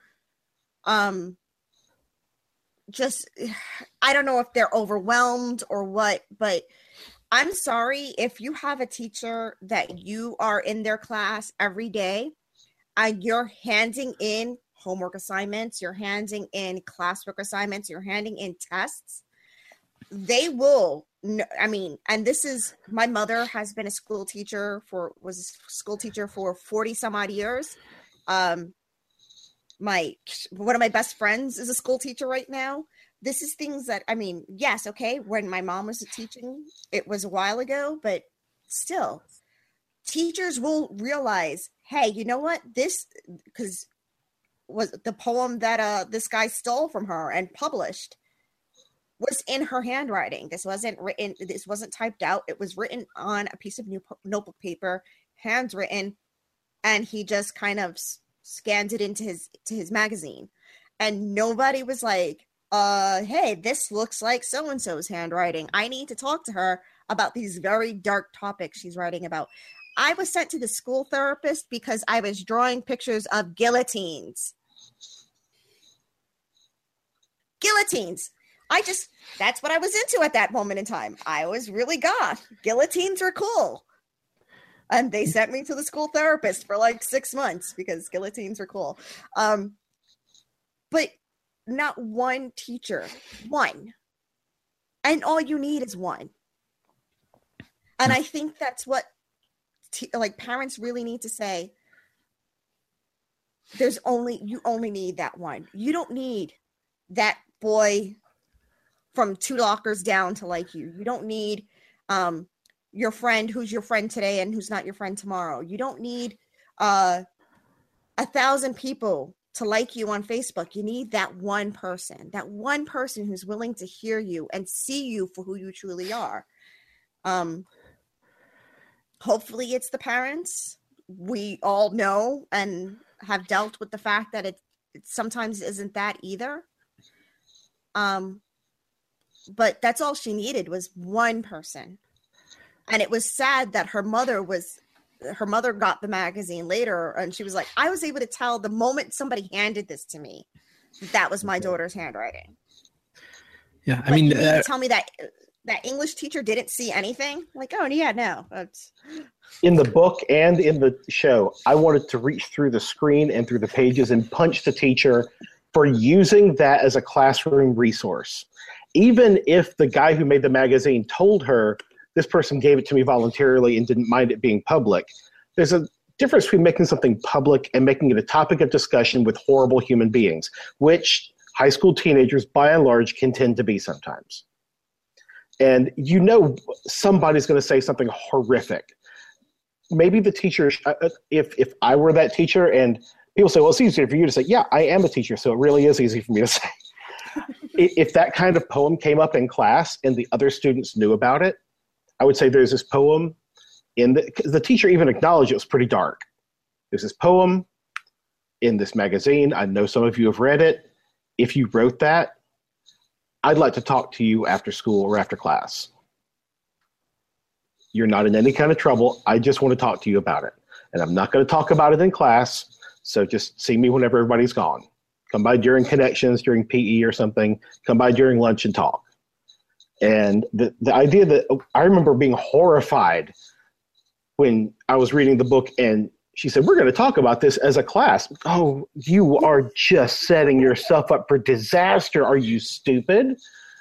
just, I don't know if they're overwhelmed or what, but I'm sorry if you have a teacher that you are in their class every day and you're handing in homework assignments, you're handing in classwork assignments, you're handing in tests. They will, and this is, my mother has been a school teacher for 40 some odd years. One of my best friends is a school teacher right now. This is things that, yes, okay, when my mom was teaching, it was a while ago, but still, teachers will realize, hey, you know what? This, because was the poem that this guy stole from her and published was in her handwriting. This wasn't written, this wasn't typed out. It was written on a piece of notebook paper, handwritten, and he just kind of scanned it into his magazine. And nobody was like, hey, this looks like so-and-so's handwriting. I need to talk to her about these very dark topics she's writing about. I was sent to the school therapist because I was drawing pictures of guillotines. Guillotines. That's what I was into at that moment in time. I was really goth. Guillotines are cool. And they sent me to the school therapist for like 6 months because guillotines are cool. But not one teacher. One. And all you need is one. And I think that's what parents really need to say. You only need that one. You don't need that boy from 2 lockers down to like you. You don't need your friend who's your friend today and who's not your friend tomorrow. You don't need 1,000 people to like you on Facebook. You need that one person who's willing to hear you and see you for who you truly are. Hopefully it's the parents. We all know and have dealt with the fact that it sometimes isn't that either. But that's all she needed was one person. And it was sad that her mother got the magazine later, and she was like, I was able to tell the moment somebody handed this to me, that was my daughter's handwriting. Yeah, I mean, tell me that English teacher didn't see anything? Like, oh, yeah, no. In the book and in the show, I wanted to reach through the screen and through the pages and punch the teacher for using that as a classroom resource. Even if the guy who made the magazine told her, this person gave it to me voluntarily and didn't mind it being public, there's a difference between making something public and making it a topic of discussion with horrible human beings, which high school teenagers, by and large, can tend to be sometimes. And somebody's going to say something horrific. Maybe the teacher, if I were that teacher, and people say, well, it's easier for you to say, yeah, I am a teacher, so it really is easy for me to say. If that kind of poem came up in class and the other students knew about it, I would say there's this poem the teacher even acknowledged it was pretty dark. There's this poem in this magazine. I know some of you have read it. If you wrote that, I'd like to talk to you after school or after class. You're not in any kind of trouble. I just want to talk to you about it. And I'm not going to talk about it in class, so just see me whenever everybody's gone. Come by during connections, during PE or something. Come by during lunch and talk. And the idea that I remember being horrified when I was reading the book and she said, we're going to talk about this as a class. Oh, you are just setting yourself up for disaster. Are you stupid?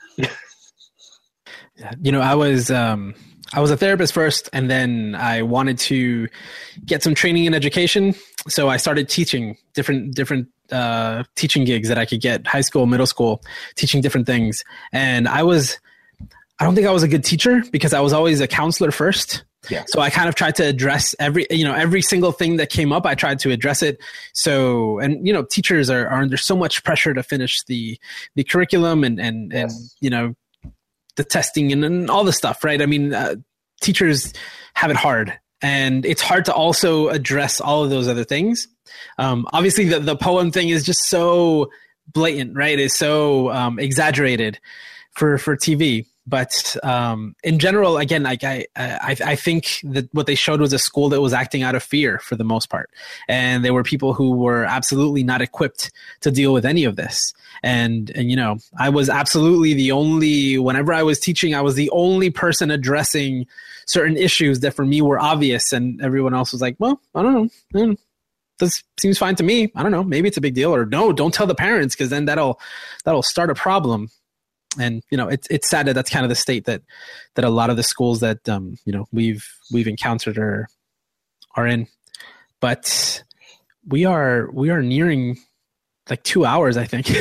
I was a therapist first, and then I wanted to get some training in education. So I started teaching different teaching gigs that I could get, high school, middle school, teaching different things. And I don't think I was a good teacher because I was always a counselor first. Yeah. So I kind of tried to address every single thing that came up. I tried to address it. So, and teachers are under so much pressure to finish the curriculum and Yes. The testing and all the stuff, right? I mean, teachers have it hard, and it's hard to also address all of those other things. Obviously, the poem thing is just so blatant, right? It's so exaggerated for TV. But in general, again, like I think that what they showed was a school that was acting out of fear for the most part, and there were people who were absolutely not equipped to deal with any of this. And I was absolutely whenever I was teaching, I was the only person addressing certain issues that for me were obvious, and everyone else was like, well, I don't know. This seems fine to me. I don't know. Maybe it's a big deal, or no, don't tell the parents because then that'll start a problem. And it's sad that that's kind of the state that a lot of the schools that we've encountered are in. But we are nearing like 2 hours, I think.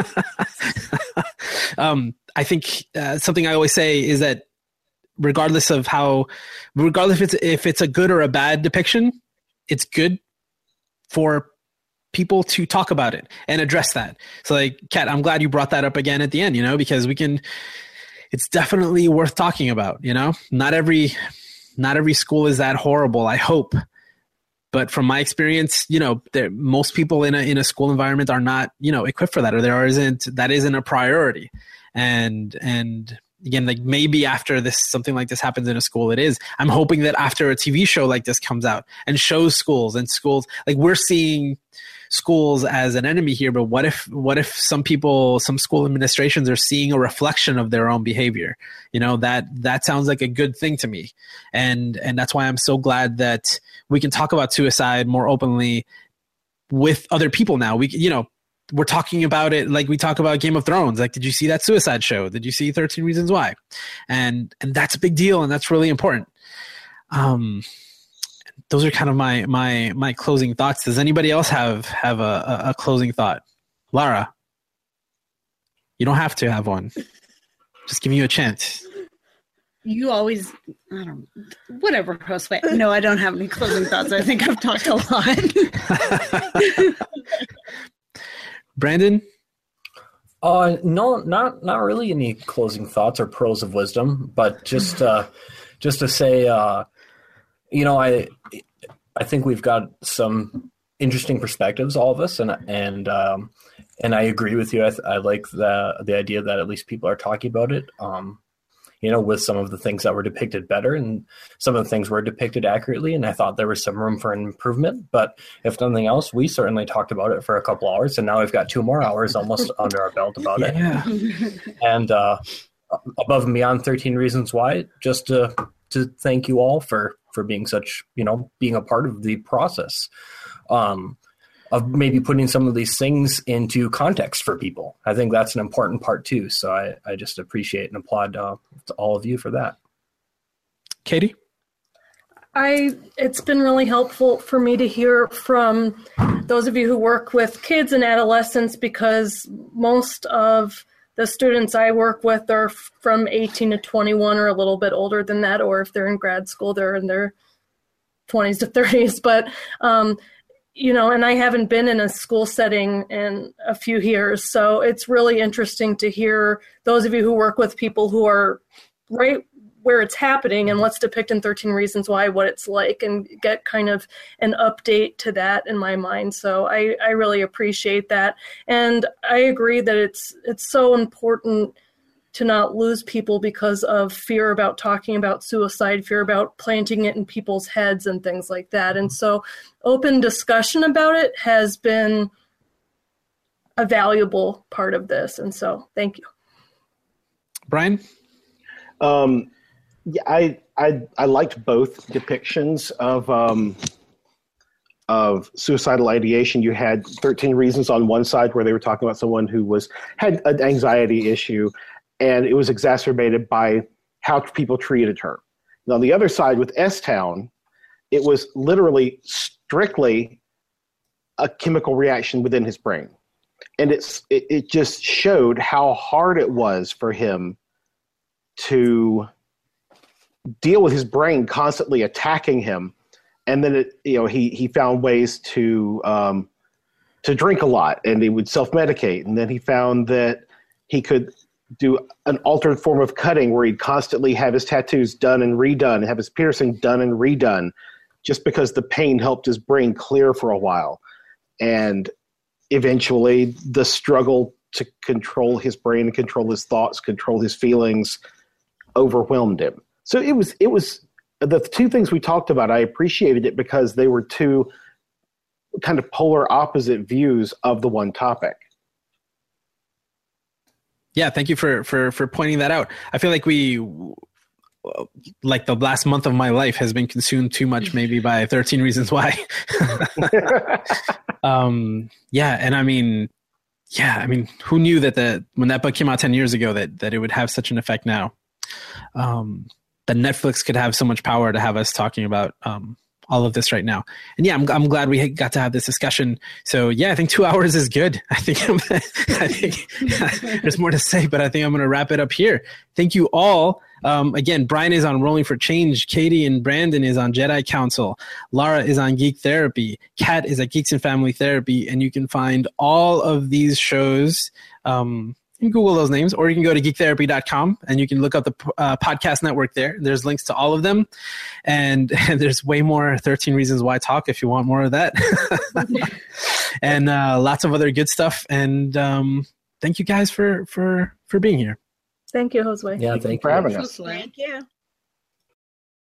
I think something I always say is that regardless if it's a good or a bad depiction, it's good for people to talk about it and address that. So like, Kat, I'm glad you brought that up again at the end, because it's definitely worth talking about, not every school is that horrible, I hope. But from my experience, most people in a school environment are not, equipped for that, or that isn't a priority. And again, like maybe after this, something like this happens in a school, it is. I'm hoping that after a TV show like this comes out and shows schools, like we're seeing schools as an enemy here, but what if some school administrations are seeing a reflection of their own behavior? That sounds like a good thing to me. And that's why I'm so glad that we can talk about suicide more openly with other people now. We're talking about it like we talk about Game of Thrones. Like, did you see that Suicide show? Did you see 13 Reasons Why? And that's a big deal, and that's really important. Those are kind of my closing thoughts. Does anybody else have a closing thought? Lara, you don't have to have one. Just giving you a chance. You always, whatever, Josue. No, I don't have any closing thoughts. I think I've talked a lot. Brandon? No, not really any closing thoughts or pearls of wisdom, but just to say, I think we've got some interesting perspectives, all of us, and I agree with you. I like the idea that at least people are talking about it. With some of the things that were depicted better and some of the things were depicted accurately. And I thought there was some room for an improvement. But if nothing else, we certainly talked about it for a couple hours. And now we've got 2 more hours almost under our belt about it. And above and beyond 13 Reasons Why, just to thank you all for being such, being a part of the process. Of maybe putting some of these things into context for people. I think that's an important part too. So I just appreciate and applaud to all of you for that. Katie? It's been really helpful for me to hear from those of you who work with kids and adolescents, because most of the students I work with are from 18 to 21 or a little bit older than that, or if they're in grad school, they're in their 20s to 30s. But, and I haven't been in a school setting in a few years. So it's really interesting to hear those of you who work with people who are right where it's happening and let's depict in 13 Reasons Why what it's like, and get kind of an update to that in my mind. So I really appreciate that. And I agree that it's so important to not lose people because of fear about talking about suicide, fear about planting it in people's heads and things like that. And so open discussion about it has been a valuable part of this. And so thank you. Brian? I liked both depictions of suicidal ideation. You had 13 Reasons on one side where they were talking about someone who had an anxiety issue, and it was exacerbated by how people treated her. And on the other side with S-Town, it was literally strictly a chemical reaction within his brain. And it just showed how hard it was for him to deal with his brain constantly attacking him. And then he found ways to drink a lot, and he would self-medicate. And then he found that he could do an altered form of cutting where he'd constantly have his tattoos done and redone, have his piercing done and redone, just because the pain helped his brain clear for a while. And eventually the struggle to control his brain and control his thoughts, control his feelings overwhelmed him. So it was the two things we talked about. I appreciated it because they were two kind of polar opposite views of the one topic. Yeah, thank you for pointing that out. I feel like the last month of my life has been consumed too much maybe by 13 Reasons Why. Who knew that when that book came out 10 years ago that it would have such an effect now? That Netflix could have so much power to have us talking about all of this right now. And yeah, I'm glad we got to have this discussion. So yeah, I think 2 hours is good. I think there's more to say, but I think I'm going to wrap it up here. Thank you all. Again, Brian is on Rolling for Change. Katie and Brandon is on Jedi Council. Lara is on Geek Therapy. Kat is at Geeks and Family Therapy. And you can find all of these shows you can Google those names, or you can go to geektherapy.com and you can look up the podcast network there. There's links to all of them. And there's way more 13 Reasons Why talk if you want more of that. And lots of other good stuff. And thank you guys for being here. Thank you, Josue. Yeah, Thank you thank for you. having us. Hopefully. Thank you.